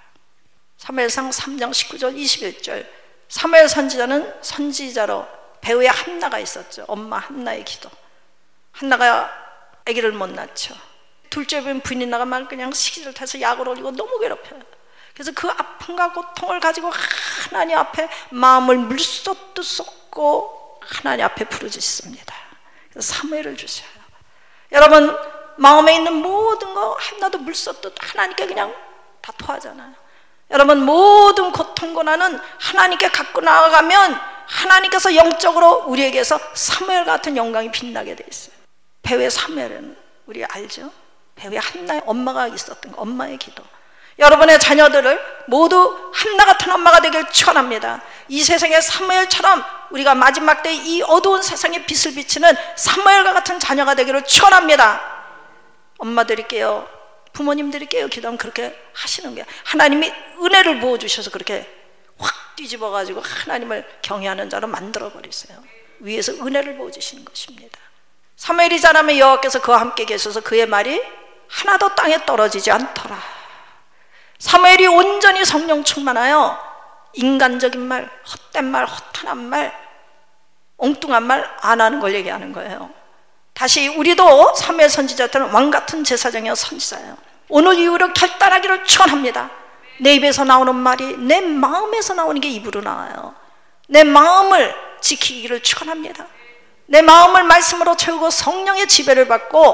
사무엘상 3장 19절 21절. 사무엘 선지자는 선지자로 배우의 한나가 있었죠. 엄마 한나의 기도. 한나가 아기를 못 낳죠. 둘째 부인이 나가면 그냥 시기를 타서 약을 올리고 너무 괴롭혀요. 그래서 그 아픔과 고통을 가지고 하나님 앞에 마음을 물쏟듯 쏟고 하나님 앞에 부르짖습니다. 그래서 사무엘을 주셔요. 여러분, 마음에 있는 모든 거 하나도 물쏟듯 하나님께 그냥 다 토하잖아요. 여러분, 모든 고통 고난은 하나님께 갖고 나아가면 하나님께서 영적으로 우리에게서 사무엘 같은 영광이 빛나게 돼 있어요. 배우의 사무엘은 우리 알죠? 배우의 한나의 엄마가 있었던 거, 엄마의 기도. 여러분의 자녀들을 모두 한나 같은 엄마가 되길 축원합니다. 이 세상의 사무엘처럼 우리가 마지막 때 이 어두운 세상에 빛을 비치는 사무엘과 같은 자녀가 되기를 축원합니다. 엄마들이게요, 부모님들이게요, 기도하면 그렇게 하시는 거예요. 하나님이 은혜를 부어주셔서 그렇게 확 뒤집어가지고 하나님을 경외하는 자로 만들어버리세요. 위에서 은혜를 부어주시는 것입니다. 사무엘이 자라면 여호와께서 그와 함께 계셔서 그의 말이 하나도 땅에 떨어지지 않더라. 사무엘이 온전히 성령 충만하여 인간적인 말, 헛된 말, 허탄한 말, 엉뚱한 말 안 하는 걸 얘기하는 거예요. 다시 우리도 사무엘 선지자들은 왕같은 제사장이요 선지자예요. 오늘 이후로 결단하기를 축원합니다. 내 입에서 나오는 말이 내 마음에서 나오는 게 입으로 나와요. 내 마음을 지키기를 축원합니다. 내 마음을 말씀으로 채우고 성령의 지배를 받고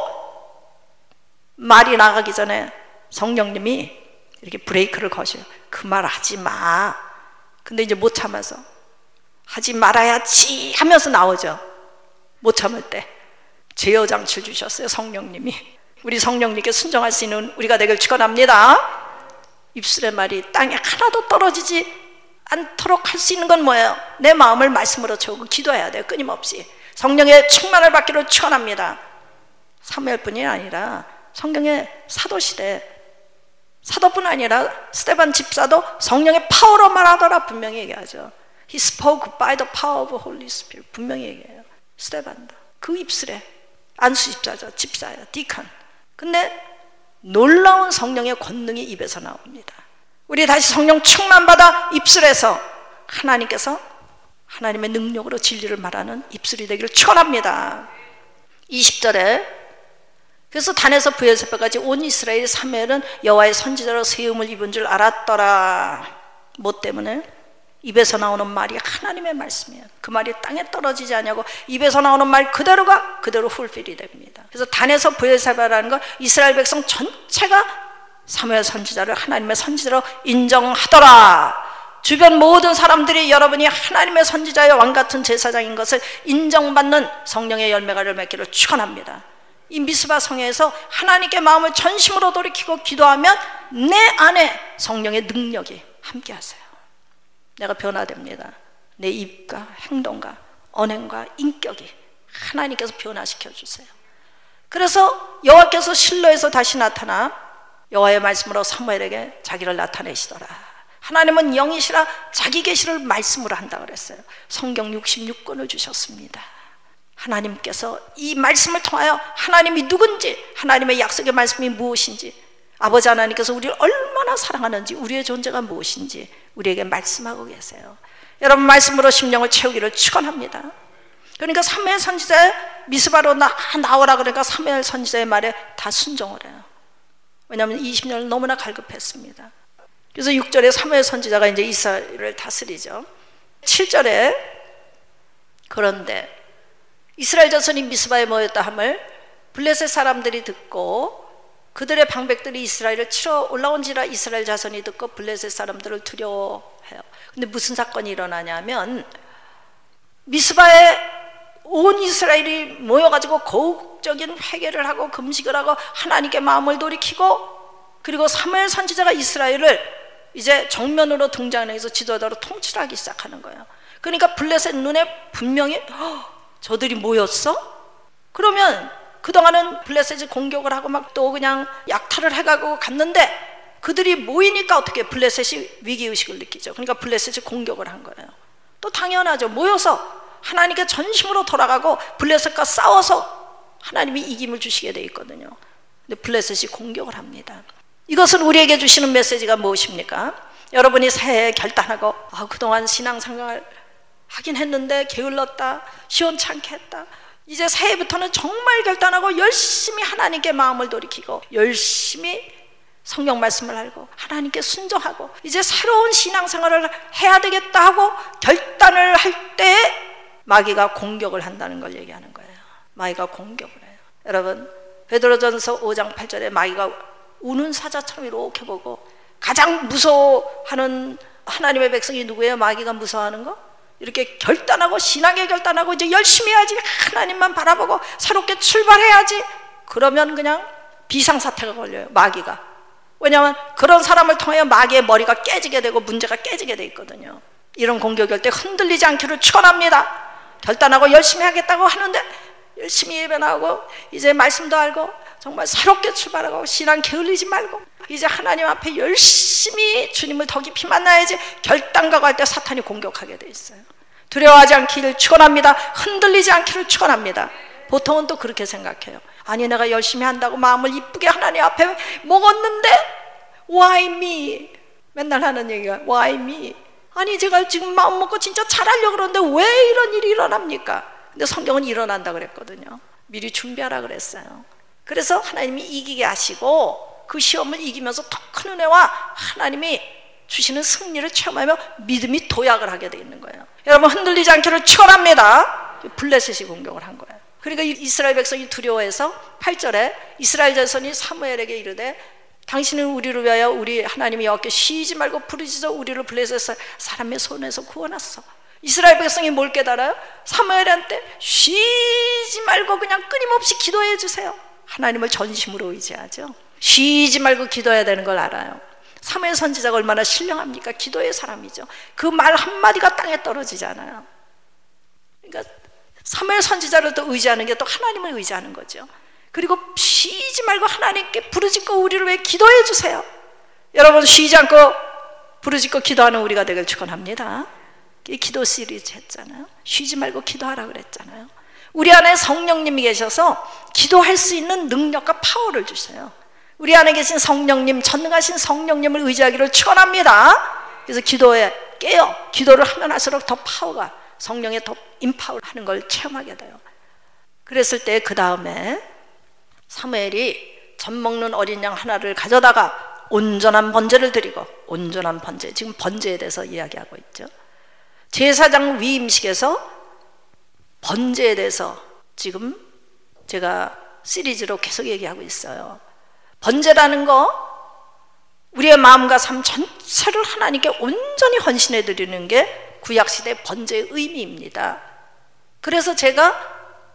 말이 나가기 전에 성령님이 이렇게 브레이크를 거셔요. 그 말 하지 마. 근데 이제 못 참아서 하지 말아야지 하면서 나오죠. 못 참을 때 제어 장치를 주셨어요. 성령님이. 우리 성령님께 순종할 수 있는 우리가 되길 축원합니다. 입술의 말이 땅에 하나도 떨어지지 않도록 할 수 있는 건 뭐예요? 내 마음을 말씀으로 채우고 기도해야 돼요. 끊임없이 성령의 충만을 받기를 축원합니다. 사무엘뿐이 아니라 성경의 사도시대 사도뿐 아니라 스데반 집사도 성령의 파워로 말하더라 분명히 얘기하죠. He spoke by the power of Holy Spirit. 분명히 얘기해요. 스데반도 그 입술에 안수 집사죠. 집사예요. 디컨. 근데 놀라운 성령의 권능이 입에서 나옵니다. 우리 다시 성령 충만받아 입술에서 하나님께서 하나님의 능력으로 진리를 말하는 입술이 되기를 축원합니다. 20절에 그래서 단에서 브엘세바까지 온 이스라엘 사무엘은 여호와의 선지자로 세움을 입은 줄 알았더라. 뭐 때문에? 입에서 나오는 말이 하나님의 말씀이에요. 그 말이 땅에 떨어지지 않냐고 입에서 나오는 말 그대로가 그대로 풀필이 됩니다. 그래서 단에서 브엘세바라는 건 이스라엘 백성 전체가 사무엘 선지자를 하나님의 선지자로 인정하더라. 주변 모든 사람들이 여러분이 하나님의 선지자의 왕같은 제사장인 것을 인정받는 성령의 열매가를 맺기를 축원합니다. 이 미스바 성에서 하나님께 마음을 전심으로 돌이키고 기도하면 내 안에 성령의 능력이 함께하세요. 내가 변화됩니다. 내 입과 행동과 언행과 인격이 하나님께서 변화시켜 주세요. 그래서 여호와께서 실로에서 다시 나타나 여호와의 말씀으로 사무엘에게 자기를 나타내시더라. 하나님은 영이시라 자기 계시를 말씀으로 한다 그랬어요. 성경 66권을 주셨습니다. 하나님께서 이 말씀을 통하여 하나님이 누군지, 하나님의 약속의 말씀이 무엇인지, 아버지 하나님께서 우리를 얼마나 사랑하는지, 우리의 존재가 무엇인지 우리에게 말씀하고 계세요. 여러분 말씀으로 심령을 채우기를 축원합니다. 그러니까 사무엘 선지자의 미스바로 나오라 그러니까 사무엘 선지자의 말에 다 순종을 해요. 왜냐하면 20년을 너무나 갈급했습니다. 그래서 6절에 사무엘 선지자가 이제 이스라엘을 다스리죠. 7절에 그런데 이스라엘 자손이 미스바에 모였다 함을 블레셋 사람들이 듣고 그들의 방백들이 이스라엘을 치러 올라온지라 이스라엘 자손이 듣고 블레셋 사람들을 두려워해요. 근데 무슨 사건이 일어나냐면 미스바에 온 이스라엘이 모여가지고 거국적인 회개를 하고 금식을 하고 하나님께 마음을 돌이키고 그리고 사무엘 선지자가 이스라엘을 이제 정면으로 등장해서 지도자로 통치를 하기 시작하는 거예요. 그러니까 블레셋 눈에 분명히 저들이 모였어? 그러면 그동안은 블레셋이 공격을 하고 막 또 그냥 약탈을 해가고 갔는데 그들이 모이니까 어떻게 블레셋이 위기의식을 느끼죠. 그러니까 블레셋이 공격을 한 거예요. 또 당연하죠. 모여서 하나님께 전심으로 돌아가고 블레셋과 싸워서 하나님이 이김을 주시게 돼 있거든요. 근데 블레셋이 공격을 합니다. 이것은 우리에게 주시는 메시지가 무엇입니까? 여러분이 새해에 결단하고 그동안 신앙생활 하긴 했는데 게을렀다, 시원찮게 했다. 이제 새해부터는 정말 결단하고 열심히 하나님께 마음을 돌이키고 열심히 성경 말씀을 알고 하나님께 순종하고 이제 새로운 신앙생활을 해야 되겠다 하고 결단을 할 때 마귀가 공격을 한다는 걸 얘기하는 거예요. 마귀가 공격을 해요. 여러분 베드로전서 5장 8절에 마귀가 우는 사자처럼 이렇게 보고 가장 무서워하는 하나님의 백성이 누구예요? 마귀가 무서워하는 거? 이렇게 결단하고 신앙에 결단하고 이제 열심히 해야지, 하나님만 바라보고 새롭게 출발해야지, 그러면 그냥 비상사태가 걸려요. 마귀가. 왜냐하면 그런 사람을 통해 마귀의 머리가 깨지게 되고 문제가 깨지게 돼 있거든요. 이런 공격일 때 흔들리지 않기를 축원합니다. 결단하고 열심히 하겠다고 하는데 열심히 예배 나오고 이제 말씀도 알고 정말 새롭게 출발하고 신앙 게을리지 말고 이제 하나님 앞에 열심히 주님을 더 깊이 만나야지 결단가고 할 때 사탄이 공격하게 돼 있어요. 두려워하지 않기를 축원합니다. 흔들리지 않기를 축원합니다. 보통은 또 그렇게 생각해요. 아니 내가 열심히 한다고 마음을 이쁘게 하나님 앞에 먹었는데 Why me? 맨날 하는 얘기가 Why me? 아니 제가 지금 마음 먹고 진짜 잘하려고 그러는데 왜 이런 일이 일어납니까? 근데 성경은 일어난다 그랬거든요. 미리 준비하라 그랬어요. 그래서 하나님이 이기게 하시고 그 시험을 이기면서 더 큰 은혜와 하나님이 주시는 승리를 체험하며 믿음이 도약을 하게 돼 있는 거예요. 여러분 흔들리지 않기를 축원합니다. 블레셋이 공격을 한 거예요. 그러니까 이스라엘 백성이 두려워해서 8절에 이스라엘 자손이 사무엘에게 이르되 당신은 우리를 위하여 우리 하나님 여호와께 쉬지 말고 부르짖어 우리를 블레셋 사람의 손에서 구원하소서. 이스라엘 백성이 뭘 깨달아요? 사무엘한테 쉬지 말고 그냥 끊임없이 기도해 주세요. 하나님을 전심으로 의지하죠. 쉬지 말고 기도해야 되는 걸 알아요. 사무엘 선지자가 얼마나 신령합니까? 기도의 사람이죠. 그 말 한마디가 땅에 떨어지잖아요. 그러니까 사무엘 선지자를 또 의지하는 게 또 하나님을 의지하는 거죠. 그리고 쉬지 말고 하나님께 부르짖고 우리를 위해 기도해 주세요. 여러분 쉬지 않고 부르짖고 기도하는 우리가 되길 축원합니다. 기도 시리즈 했잖아요. 쉬지 말고 기도하라 그랬잖아요. 우리 안에 성령님이 계셔서 기도할 수 있는 능력과 파워를 주세요. 우리 안에 계신 성령님, 전능하신 성령님을 의지하기를 축원합니다. 그래서 기도에 깨어 기도를 하면 할수록 더 파워가 성령의 더 임파워 하는 걸 체험하게 돼요. 그랬을 때 그 다음에 사무엘이 젖 먹는 어린 양 하나를 가져다가 온전한 번제를 드리고, 온전한 번제, 지금 번제에 대해서 이야기하고 있죠. 제사장 위임식에서 번제에 대해서 지금 제가 시리즈로 계속 얘기하고 있어요. 번제라는 거 우리의 마음과 삶 전체를 하나님께 온전히 헌신해 드리는 게 구약시대 번제의 의미입니다. 그래서 제가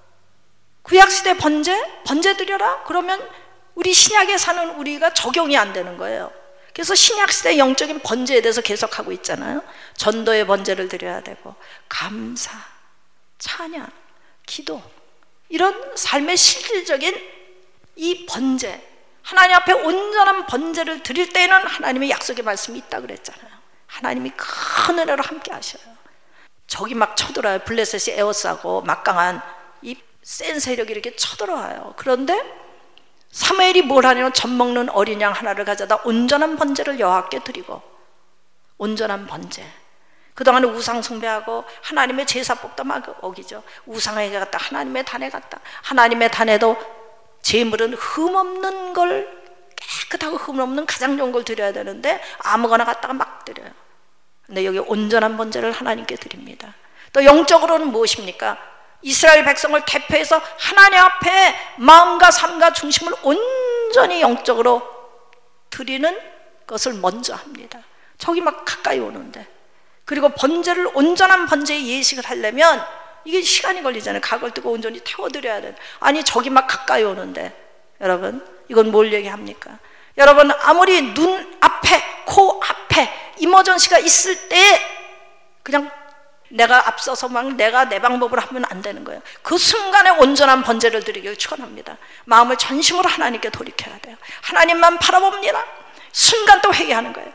구약시대 번제 드려라? 그러면 우리 신약에 사는 우리가 적용이 안 되는 거예요. 그래서 신약시대 영적인 번제에 대해서 계속하고 있잖아요. 전도의 번제를 드려야 되고, 감사, 찬양, 기도, 이런 삶의 실질적인 이 번제, 하나님 앞에 온전한 번제를 드릴 때에는 하나님의 약속의 말씀이 있다 그랬잖아요. 하나님이 큰 은혜로 함께 하셔요. 적이 막 쳐들어와요. 블레셋이 에워싸고 막강한 이 센 세력이 이렇게 쳐들어와요. 그런데 사무엘이 뭘 하냐면 젖 먹는 어린 양 하나를 가져다 온전한 번제를 여호와께 드리고, 온전한 번제. 그동안에 우상 숭배하고 하나님의 제사법도 막 어기죠. 우상에게 갔다 하나님의 단에 갔다. 하나님의 단에도 제물은 흠없는 걸, 깨끗하고 흠없는 가장 좋은 걸 드려야 되는데 아무거나 갖다가 막 드려요. 근데 여기 온전한 번제를 하나님께 드립니다. 또 영적으로는 무엇입니까? 이스라엘 백성을 대표해서 하나님 앞에 마음과 삶과 중심을 온전히 영적으로 드리는 것을 먼저 합니다. 저기 막 가까이 오는데, 그리고 번제를, 온전한 번제의 예식을 하려면 이게 시간이 걸리잖아요. 각을 뜨고 온전히 태워드려야 돼. 아니 저기 막 가까이 오는데, 여러분 이건 뭘 얘기합니까? 여러분 아무리 눈 앞에, 코 앞에 이머전시가 있을 때 그냥 내가 앞서서 막 내가 내 방법으로 하면 안 되는 거예요. 그 순간에 온전한 번제를 드리길 축원합니다. 마음을 전심으로 하나님께 돌이켜야 돼요. 하나님만 바라봅니다. 순간 또 회개하는 거예요.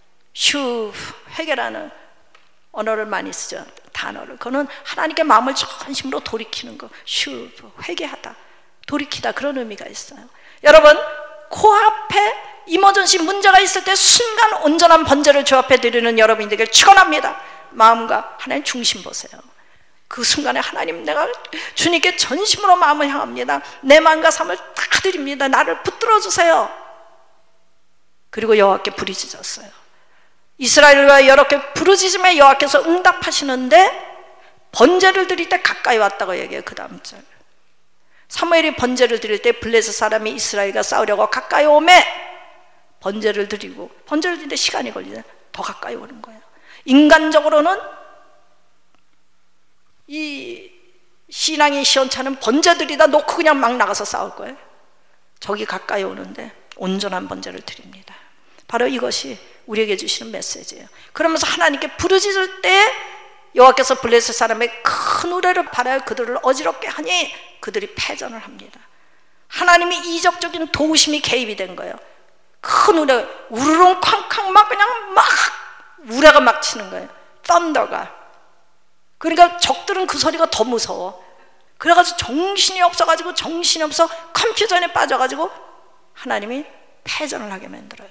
회개라는 언어를 많이 쓰죠. 단어를. 그거는 하나님께 마음을 전심으로 돌이키는 거. 회개하다, 돌이키다, 그런 의미가 있어요. 여러분 코앞에 이머전시 문제가 있을 때 순간 온전한 번제를 주 앞에 드리는 여러분이 되길 축원합니다. 마음과 하나님 중심 보세요. 그 순간에 하나님, 내가 주님께 전심으로 마음을 향합니다. 내 마음과 삶을 다 드립니다. 나를 붙들어 주세요. 그리고 여호와께 부르짖었어요. 이스라엘과 이렇게 부르짖음에 여호와께서 응답하시는데 번제를 드릴 때 가까이 왔다고 얘기해요. 그 다음 절. 사무엘이 번제를 드릴 때 블레셋 사람이 이스라엘과 싸우려고 가까이 오매 번제를 드리고, 번제를 드릴 때 시간이 걸리네. 더 가까이 오는 거예요. 인간적으로는 이 신앙이 시원찮은 번제들이다 놓고 그냥 막 나가서 싸울 거예요. 저기 가까이 오는데 온전한 번제를 드립니다. 바로 이것이 우리에게 주시는 메시지예요. 그러면서 하나님께 부르짖을 때 여호와께서 블레셋 사람의 큰 우레를 바라여 그들을 어지럽게 하니 그들이 패전을 합니다. 하나님이 이적적인 도우심이 개입이 된 거예요. 큰 우레, 우르릉 쾅쾅 막 그냥 막 우레가 막 치는 거예요. 썬더가. 그러니까 적들은 그 소리가 더 무서워. 그래가지고 정신이 없어가지고 정신이 없어 컴퓨전에 빠져가지고 하나님이 패전을 하게 만들어요.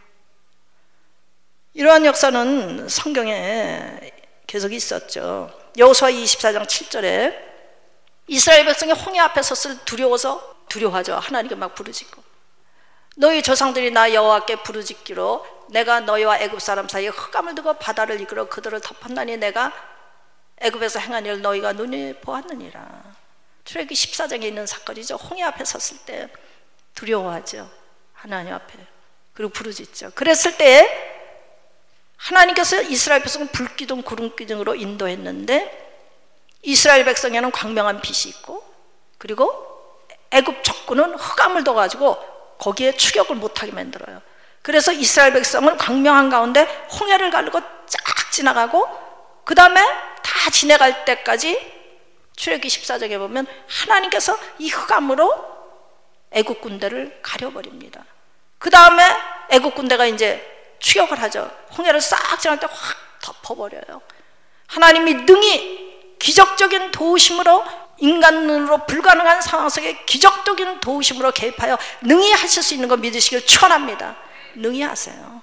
이러한 역사는 성경에 계속 있었죠. 여호수아 24장 7절에 이스라엘 백성이 홍해 앞에 섰을 두려워서 두려워하죠. 하나님께 막 부르짖고 너희 조상들이 나 여호와께 부르짖기로 내가 너희와 애굽 사람 사이에 흑암을 두고 바다를 이끌어 그들을 덮었나니 내가 애굽에서 행한 일을 너희가 눈이 보았느니라. 출애굽기 14장에 있는 사건이죠. 홍해 앞에 섰을 때 두려워하죠. 하나님 앞에. 그리고 부르짖죠. 그랬을 때 하나님께서 이스라엘 백성을 불기둥 구름기둥으로 인도했는데 이스라엘 백성에는 광명한 빛이 있고 그리고 애굽 적군은 흑암을 둬가지고 거기에 추격을 못하게 만들어요. 그래서 이스라엘 백성은 광명한 가운데 홍해를 가르고 쫙 지나가고 그 다음에 다 지나갈 때까지 출애굽기 14장에 보면 하나님께서 이 흑암으로 애굽 군대를 가려버립니다. 그 다음에 애굽 군대가 이제 추격을 하죠. 홍해를 싹 지날 때 확 덮어버려요. 하나님이 능히 기적적인 도우심으로 인간 눈으로 불가능한 상황 속에 기적적인 도우심으로 개입하여 능히 하실 수 있는 거 믿으시길 축원합니다. 능히 하세요.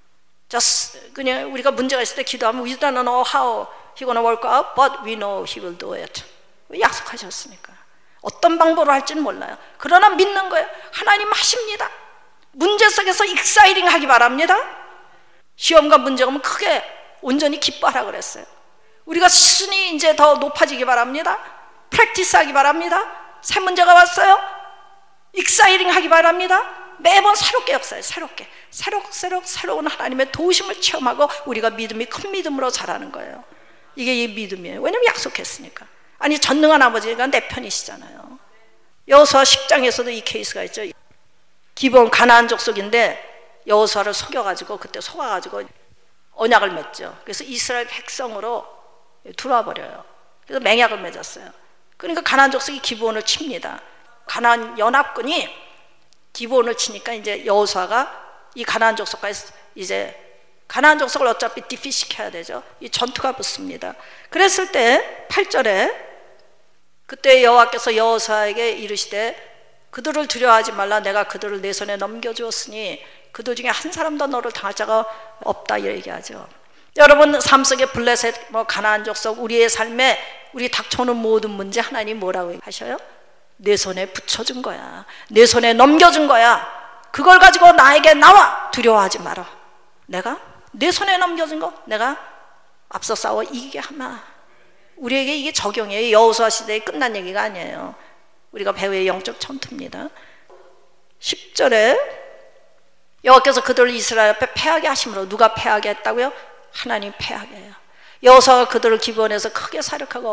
그냥 우리가 문제가 있을 때 기도하면 We don't know how He's gonna work out, but we know He will do it. 약속하셨으니까 어떤 방법으로 할지는 몰라요. 그러나 믿는 거예요. 하나님 하십니다. 문제 속에서 익사이링 하기 바랍니다. 시험과 문제가 오면 크게 온전히 기뻐하라 그랬어요. 우리가 수준이 이제 더 높아지기 바랍니다. 프랙티스 하기 바랍니다. 새 문제가 왔어요. 익사이링 하기 바랍니다. 매번 새롭게 역사해요. 새로운 하나님의 도우심을 체험하고 우리가 믿음이 큰 믿음으로 자라는 거예요. 이게 이 믿음이에요. 왜냐면 약속했으니까. 아니 전능한 아버지가 내 편이시잖아요. 여호수아 10장에서도 이 케이스가 있죠. 기본 가나안 족속인데 여호수아를 속여가지고 그때 속아가지고 언약을 맺죠. 그래서 이스라엘 백성으로 들어와 버려요. 그래서 맹약을 맺었어요. 그러니까 가나안 족속이 기브온을 칩니다. 가나안 연합군이 기브온을 치니까 이제 여호수아가 이 가나안 족속까지 이제 가나안 족속을 어차피 디피시켜야 되죠. 이 전투가 붙습니다. 그랬을 때 8절에 그때 여호와께서 여호수아에게 이르시되 그들을 두려워하지 말라. 내가 그들을 내 손에 넘겨주었으니 그들 중에 한 사람도 너를 당할 자가 없다 얘기하죠. 여러분 삶 속에 블레셋 가나안 족속 우리의 삶에 우리 닥쳐오는 모든 문제 하나님 뭐라고 하셔요? 내 손에 붙여준 거야. 내 손에 넘겨준 거야. 그걸 가지고 나에게 나와 두려워하지 마라. 내가 내 손에 넘겨준 거 내가 앞서 싸워 이기게 하마. 우리에게 이게 적용이에요. 여호수아 시대에 끝난 얘기가 아니에요. 우리가 배우의 영적 전투입니다. 10절에 여호와께서 그들을 이스라엘 앞에 패하게 하심으로 누가 패하게 했다고요? 하나님 패하게 해요. 여호수아가 그들을 기브온에서 크게 사륙하고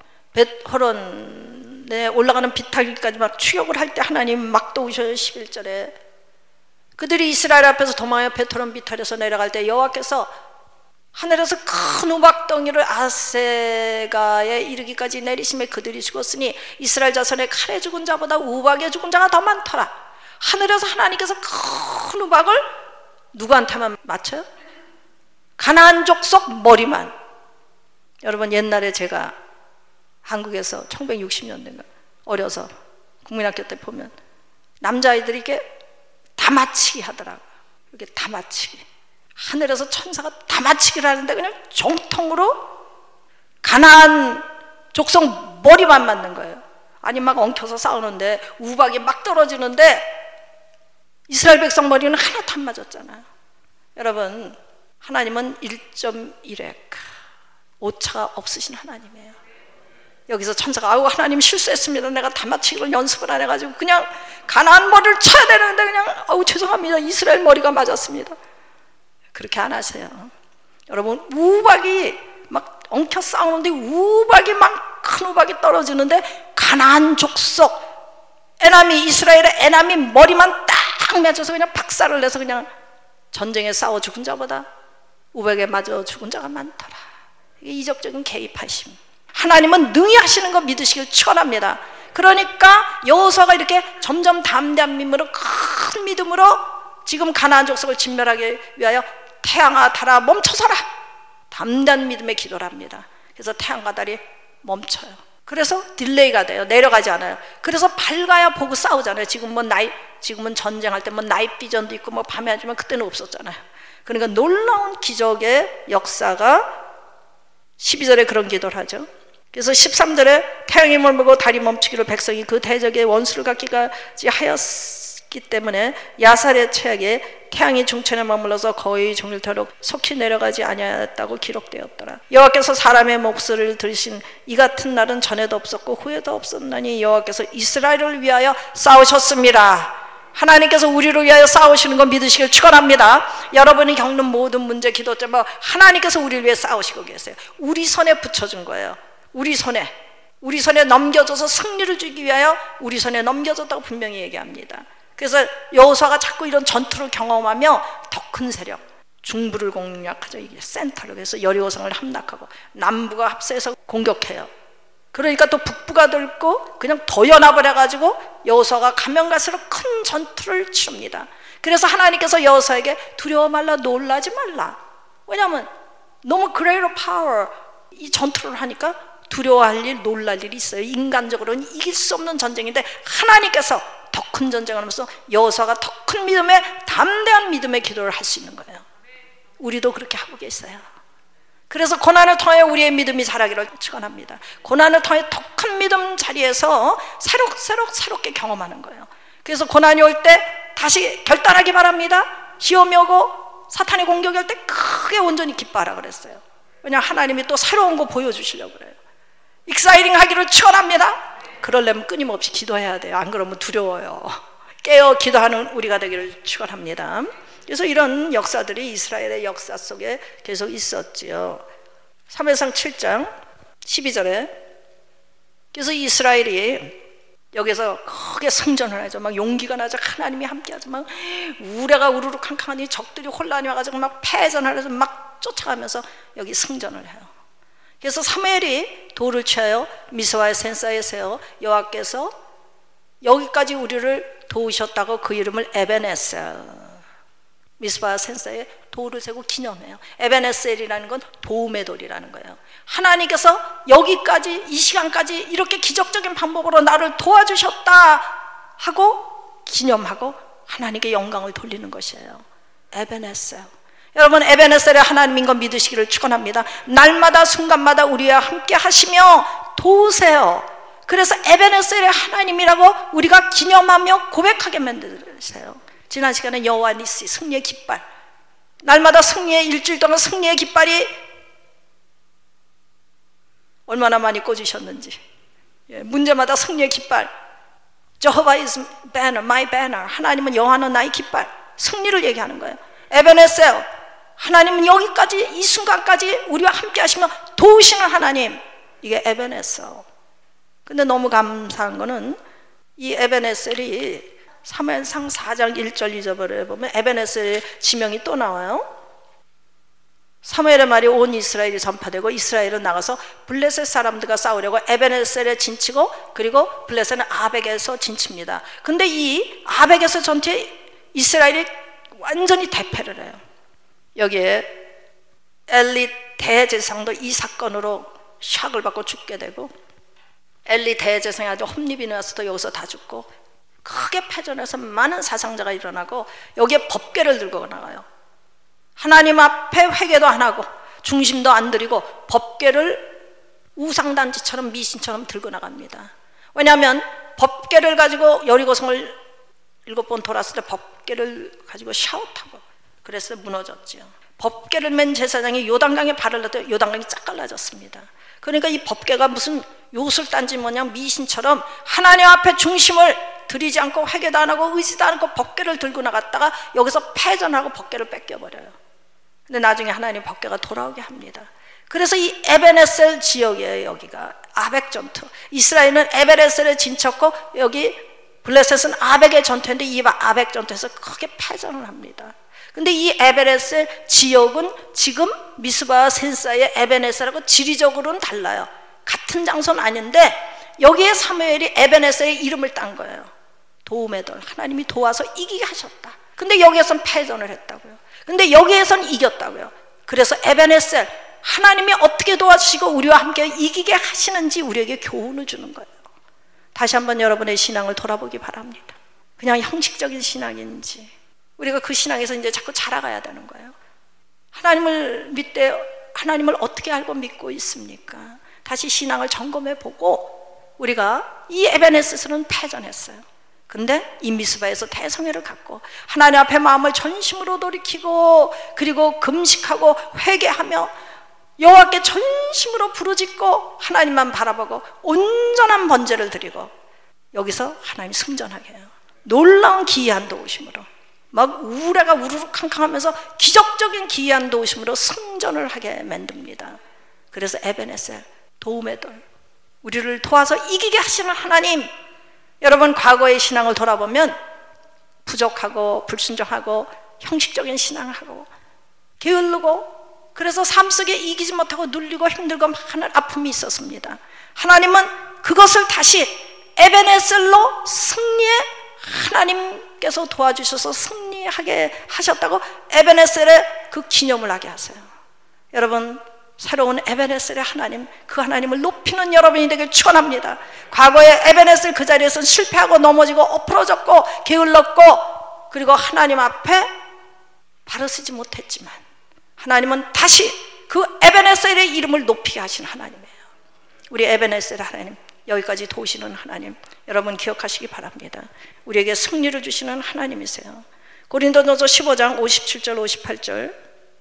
벳호론에 올라가는 비탈기까지 막 추격을 할 때 하나님 막 도우셔요. 11절에 그들이 이스라엘 앞에서 도망하여 벳호론 비탈에서 내려갈 때 여호와께서 하늘에서 큰 우박덩이를 아세가에 이르기까지 내리심에 그들이 죽었으니 이스라엘 자손의 칼에 죽은 자보다 우박에 죽은 자가 더 많더라. 하늘에서 하나님께서 큰 우박을 누구한테만 맞춰요? 가나안 족속 머리만. 여러분 옛날에 제가 한국에서 1960년대인가 어려서 국민학교 때 보면 남자아이들이 이렇게 다 맞히기 하더라고요. 이렇게 다 맞히기. 하늘에서 천사가 다 맞히기를 하는데 그냥 정통으로 가나안 족속 머리만 맞는 거예요. 아니 막 엉켜서 싸우는데 우박이 막 떨어지는데 이스라엘 백성 머리는 하나도 안 맞았잖아요. 여러분 하나님은 1.1획 오차가 없으신 하나님이에요. 여기서 천사가 아우 하나님 실수했습니다. 내가 다 맞히기를 연습을 안 해가지고 그냥 가나안 머리를 쳐야 되는데 그냥 아우 죄송합니다. 이스라엘 머리가 맞았습니다. 그렇게 안 하세요. 여러분 우박이 막 엉켜 싸우는데 우박이 막 큰 우박이 떨어지는데 가나안 족속 에남이 이스라엘의 에남이 머리만 딱 맞아서 그냥 박살을 내서 그냥 전쟁에 싸워 죽은 자보다 우박에 맞아 죽은 자가 많더라. 이게 이적적인 개입하심. 하나님은 능히 하시는 거 믿으시길 축원합니다. 그러니까 여호수아가 이렇게 점점 담대한 믿음으로 큰 믿음으로 지금 가나안 족속을 진멸하기 위하여 태양아 달아 멈춰서라, 담대한 믿음의 기도를 합니다. 그래서 태양과 달이 멈춰요. 그래서 딜레이가 돼요. 내려가지 않아요. 그래서 밝아야 보고 싸우잖아요. 지금은 전쟁할 때 뭐 나잇 비전도 있고 뭐 밤에 하지만 그때는 없었잖아요. 그러니까 놀라운 기적의 역사가 12절에 그런 기도를 하죠. 그래서 13절에 태양이 머물고 달이 멈추기로 백성이 그 대적의 원수를 갖기까지 하였기 때문에 야살의 최악에 태양이 중천에 머물러서 거의 종일토록 속히 내려가지 아니하였다고 기록되었더라. 여호와께서 사람의 목소리를 들으신 이 같은 날은 전에도 없었고 후에도 없었나니 여호와께서 이스라엘을 위하여 싸우셨습니다. 하나님께서 우리를 위하여 싸우시는 건 믿으시길 축원합니다. 여러분이 겪는 모든 문제, 기도 때문에 하나님께서 우리를 위해 싸우시고 계세요. 우리 손에 붙여준 거예요. 우리 손에 넘겨줘서 승리를 주기 위하여 우리 손에 넘겨줬다고 분명히 얘기합니다. 그래서 여호수아가 자꾸 이런 전투를 경험하며 더 큰 세력, 중부를 공략하죠. 이게 센터로. 그래서 여리고성을 함락하고 남부가 합세해서 공격해요. 그러니까 또 북부가 들고 그냥 더 연합을 해가지고 여호수아가 가면 갈수록 큰 전투를 치릅니다. 그래서 하나님께서 여호수아에게 두려워 말라, 놀라지 말라. 왜냐하면 너무 greater power, 이 전투를 하니까 두려워할 일, 놀랄 일이 있어요. 인간적으로는 이길 수 없는 전쟁인데 하나님께서 더 큰 전쟁을 하면서 여호수아가 더 큰 믿음의, 담대한 믿음의 기도를 할 수 있는 거예요. 우리도 그렇게 하고 계세요. 그래서 고난을 통해 우리의 믿음이 자라기를 축원합니다. 고난을 통해 더 큰 믿음 자리에서 새롭게 경험하는 거예요. 그래서 고난이 올 때 다시 결단하기 바랍니다. 시험이 오고 사탄이 공격이 올 때 크게 온전히 기뻐하라 그랬어요. 왜냐하면 하나님이 또 새로운 거 보여주시려고 그래요. 익사이팅 하기를 축원합니다. 그러려면 끊임없이 기도해야 돼요. 안 그러면 두려워요. 깨어 기도하는 우리가 되기를 축원합니다. 그래서 이런 역사들이 이스라엘의 역사 속에 계속 있었지요. 사무엘상 7장 12절에 그래서 이스라엘이 여기서 크게 승전을 하죠. 막 용기가 나죠. 하나님이 함께하죠. 막 우레가 우르르 캄캄하니 적들이 혼란이 와가지고 막 패전을 해서 막 쫓아가면서 여기 승전을 해요. 그래서 사무엘이 돌을 취하여 미스바의 센사에 세워 여호와께서 여기까지 우리를 도우셨다고 그 이름을 에벤에셀, 미스바 센사에 돌을 세고 기념해요. 에벤에셀이라는 건 도움의 돌이라는 거예요. 하나님께서 여기까지, 이 시간까지 이렇게 기적적인 방법으로 나를 도와주셨다 하고 기념하고 하나님께 영광을 돌리는 것이에요. 에벤에셀. 여러분, 에벤에셀의 하나님인 건 믿으시기를 축원합니다. 날마다 순간마다 우리와 함께 하시며 도우세요. 그래서 에벤에셀의 하나님이라고 우리가 기념하며 고백하게 만드세요. 지난 시간에 여호와 니시, 승리의 깃발, 날마다 승리의, 일주일 동안 승리의 깃발이 얼마나 많이 꽂으셨는지, 문제마다 승리의 깃발, Jehovah is banner, my banner, 하나님은 여호와는 나의 깃발, 승리를 얘기하는 거예요. 에벤에셀, 하나님은 여기까지, 이 순간까지 우리와 함께 하시며 도우시는 하나님, 이게 에벤에셀. 근데 너무 감사한 거는 이 에벤에셀이 사무엘상 4장 1절 2절에 보면 에벤에셀의 지명이 또 나와요. 사무엘의 말이 온 이스라엘이 전파되고 이스라엘은 나가서 블레셋 사람들과 싸우려고 에벤에셀에 진치고, 그리고 블레셋은 아벡에서 진칩니다. 근데 이 아벡에서 전투에 이스라엘이 완전히 대패를 해요. 여기에 엘리 대제사장도 이 사건으로 샥을 받고 죽게 되고, 엘리 대제사장이 아주 홈립이 나서도 여기서 다 죽고, 크게 패전해서 많은 사상자가 일어나고, 여기에 법궤를 들고 나가요. 하나님 앞에 회개도 안 하고 중심도 안 들이고 법궤를 우상단지처럼 미신처럼 들고 나갑니다. 왜냐하면 법궤를 가지고 여리고성을 7번 돌았을 때 법궤를 가지고 샤웃하고 그래서 무너졌지요. 법궤를 맨 제사장이 요단강에 발을 넣었더니 요단강이 쫙 갈라졌습니다. 그러니까 이 법궤가 무슨 요술단지 모양 미신처럼 하나님 앞에 중심을 들이지 않고 회개도 안 하고 의지도 않고 법궤를 들고 나갔다가 여기서 패전하고 법궤를 뺏겨버려요. 근데 나중에 하나님 법궤가 돌아오게 합니다. 그래서 이 에벤에셀 지역이에요. 여기가 아벡 전투. 이스라엘은 에벤에셀에 진쳤고 여기 블레셋은 아벡의 전투인데 이 아벡 전투에서 크게 패전을 합니다. 근데 이 에벤에셀 지역은 지금 미스바 센사의 에벤에셀하고 지리적으로는 달라요. 같은 장소는 아닌데 여기에 사무엘이 에벤에셀의 이름을 딴 거예요. 도움의 돌, 하나님이 도와서 이기게 하셨다. 근데 여기에선 패전을 했다고요. 근데 여기에선 이겼다고요. 그래서 에베네셀, 하나님이 어떻게 도와주시고 우리와 함께 이기게 하시는지 우리에게 교훈을 주는 거예요. 다시 한번 여러분의 신앙을 돌아보기 바랍니다. 그냥 형식적인 신앙인지 우리가 그 신앙에서 이제 자꾸 자라가야 되는 거예요. 하나님을 믿되 하나님을 어떻게 알고 믿고 있습니까? 다시 신앙을 점검해 보고, 우리가 이 에베네셀은 패전했어요. 근데 이 미스바에서 대성회를 갖고 하나님 앞에 마음을 전심으로 돌이키고, 그리고 금식하고 회개하며 여호와께 전심으로 부르짖고 하나님만 바라보고 온전한 번제를 드리고, 여기서 하나님 승전하게 해요. 놀라운 기이한 도우심으로, 막 우레가 우르르 캉캉하면서 기적적인 기이한 도우심으로 승전을 하게 만듭니다. 그래서 에베네셀, 도움의 돌, 우리를 도와서 이기게 하시는 하나님. 여러분, 과거의 신앙을 돌아보면 부족하고 불순종하고 형식적인 신앙을 하고 게을르고, 그래서 삶 속에 이기지 못하고 눌리고 힘들고 많은 아픔이 있었습니다. 하나님은 그것을 다시 에베네셀로 승리에, 하나님께서 도와주셔서 승리하게 하셨다고 에베네셀의 그 기념을 하게 하세요. 여러분, 새로운 에베네셀의 하나님, 그 하나님을 높이는 여러분이 되길 축원합니다. 과거에 에베네셀 그 자리에서 실패하고 넘어지고 엎어졌고 게을렀고, 그리고 하나님 앞에 바로 서지 못했지만 하나님은 다시 그 에베네셀의 이름을 높이게 하신 하나님이에요. 우리 에베네셀 하나님, 여기까지 도우시는 하나님, 여러분 기억하시기 바랍니다. 우리에게 승리를 주시는 하나님이세요. 고린도전서 15장 57절 58절,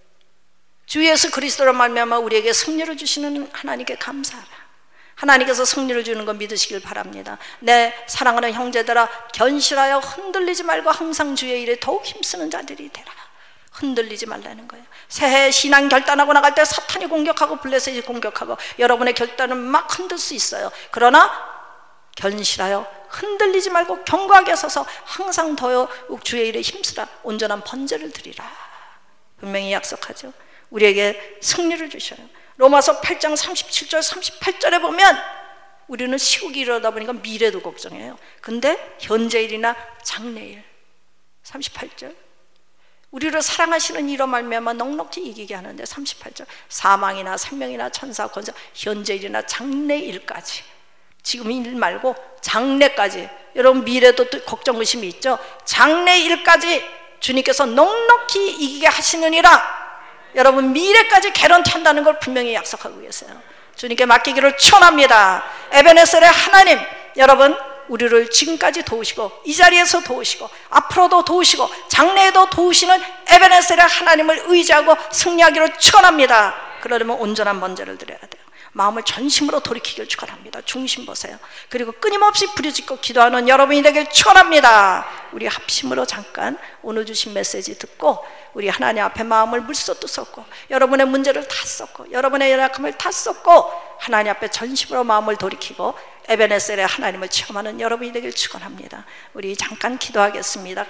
주 예수 그리스도로 말미암아 우리에게 승리를 주시는 하나님께 감사하라. 하나님께서 승리를 주는 거 믿으시길 바랍니다. 내 사랑하는 형제들아, 견실하여 흔들리지 말고 항상 주의 일에 더욱 힘쓰는 자들이 되라. 흔들리지 말라는 거예요. 새해 신앙 결단하고 나갈 때 사탄이 공격하고 블레셋이 공격하고 여러분의 결단은 막 흔들 수 있어요. 그러나 견실하여 흔들리지 말고 견고하게 서서 항상 더욱 주의 일에 힘쓰라. 온전한 번제를 드리라. 분명히 약속하죠. 우리에게 승리를 주셔요. 로마서 8장 37절 38절에 보면 우리는 시국이 이러다 보니까 미래도 걱정해요. 근데 현재일이나 장래일, 38절, 우리를 사랑하시는 이로 말미암아 넉넉히 이기게 하는데, 38절, 사망이나 생명이나 천사 권세, 현재일이나 장래일까지, 지금 일 말고 장래까지. 여러분, 미래도 걱정 의심이 있죠. 장래일까지 주님께서 넉넉히 이기게 하시느니라. 여러분, 미래까지 개런티 한다는 걸 분명히 약속하고 계세요. 주님께 맡기기를 축원합니다. 에베네셀의 하나님, 여러분, 우리를 지금까지 도우시고 이 자리에서 도우시고 앞으로도 도우시고 장래에도 도우시는 에베네셀의 하나님을 의지하고 승리하기를 축원합니다. 그러려면 온전한 번제를 드려야 돼요. 마음을 전심으로 돌이키길 축원합니다. 중심 보세요. 그리고 끊임없이 부르짖고 기도하는 여러분이 되길 축원합니다. 우리 합심으로 잠깐 오늘 주신 메시지 듣고 우리 하나님 앞에 마음을 물쏟듯 쏟고, 여러분의 문제를 다 쏟고 여러분의 연약함을 다 쏟고 하나님 앞에 전심으로 마음을 돌이키고 에베네셀의 하나님을 체험하는 여러분이 되길 축원합니다. 우리 잠깐 기도하겠습니다.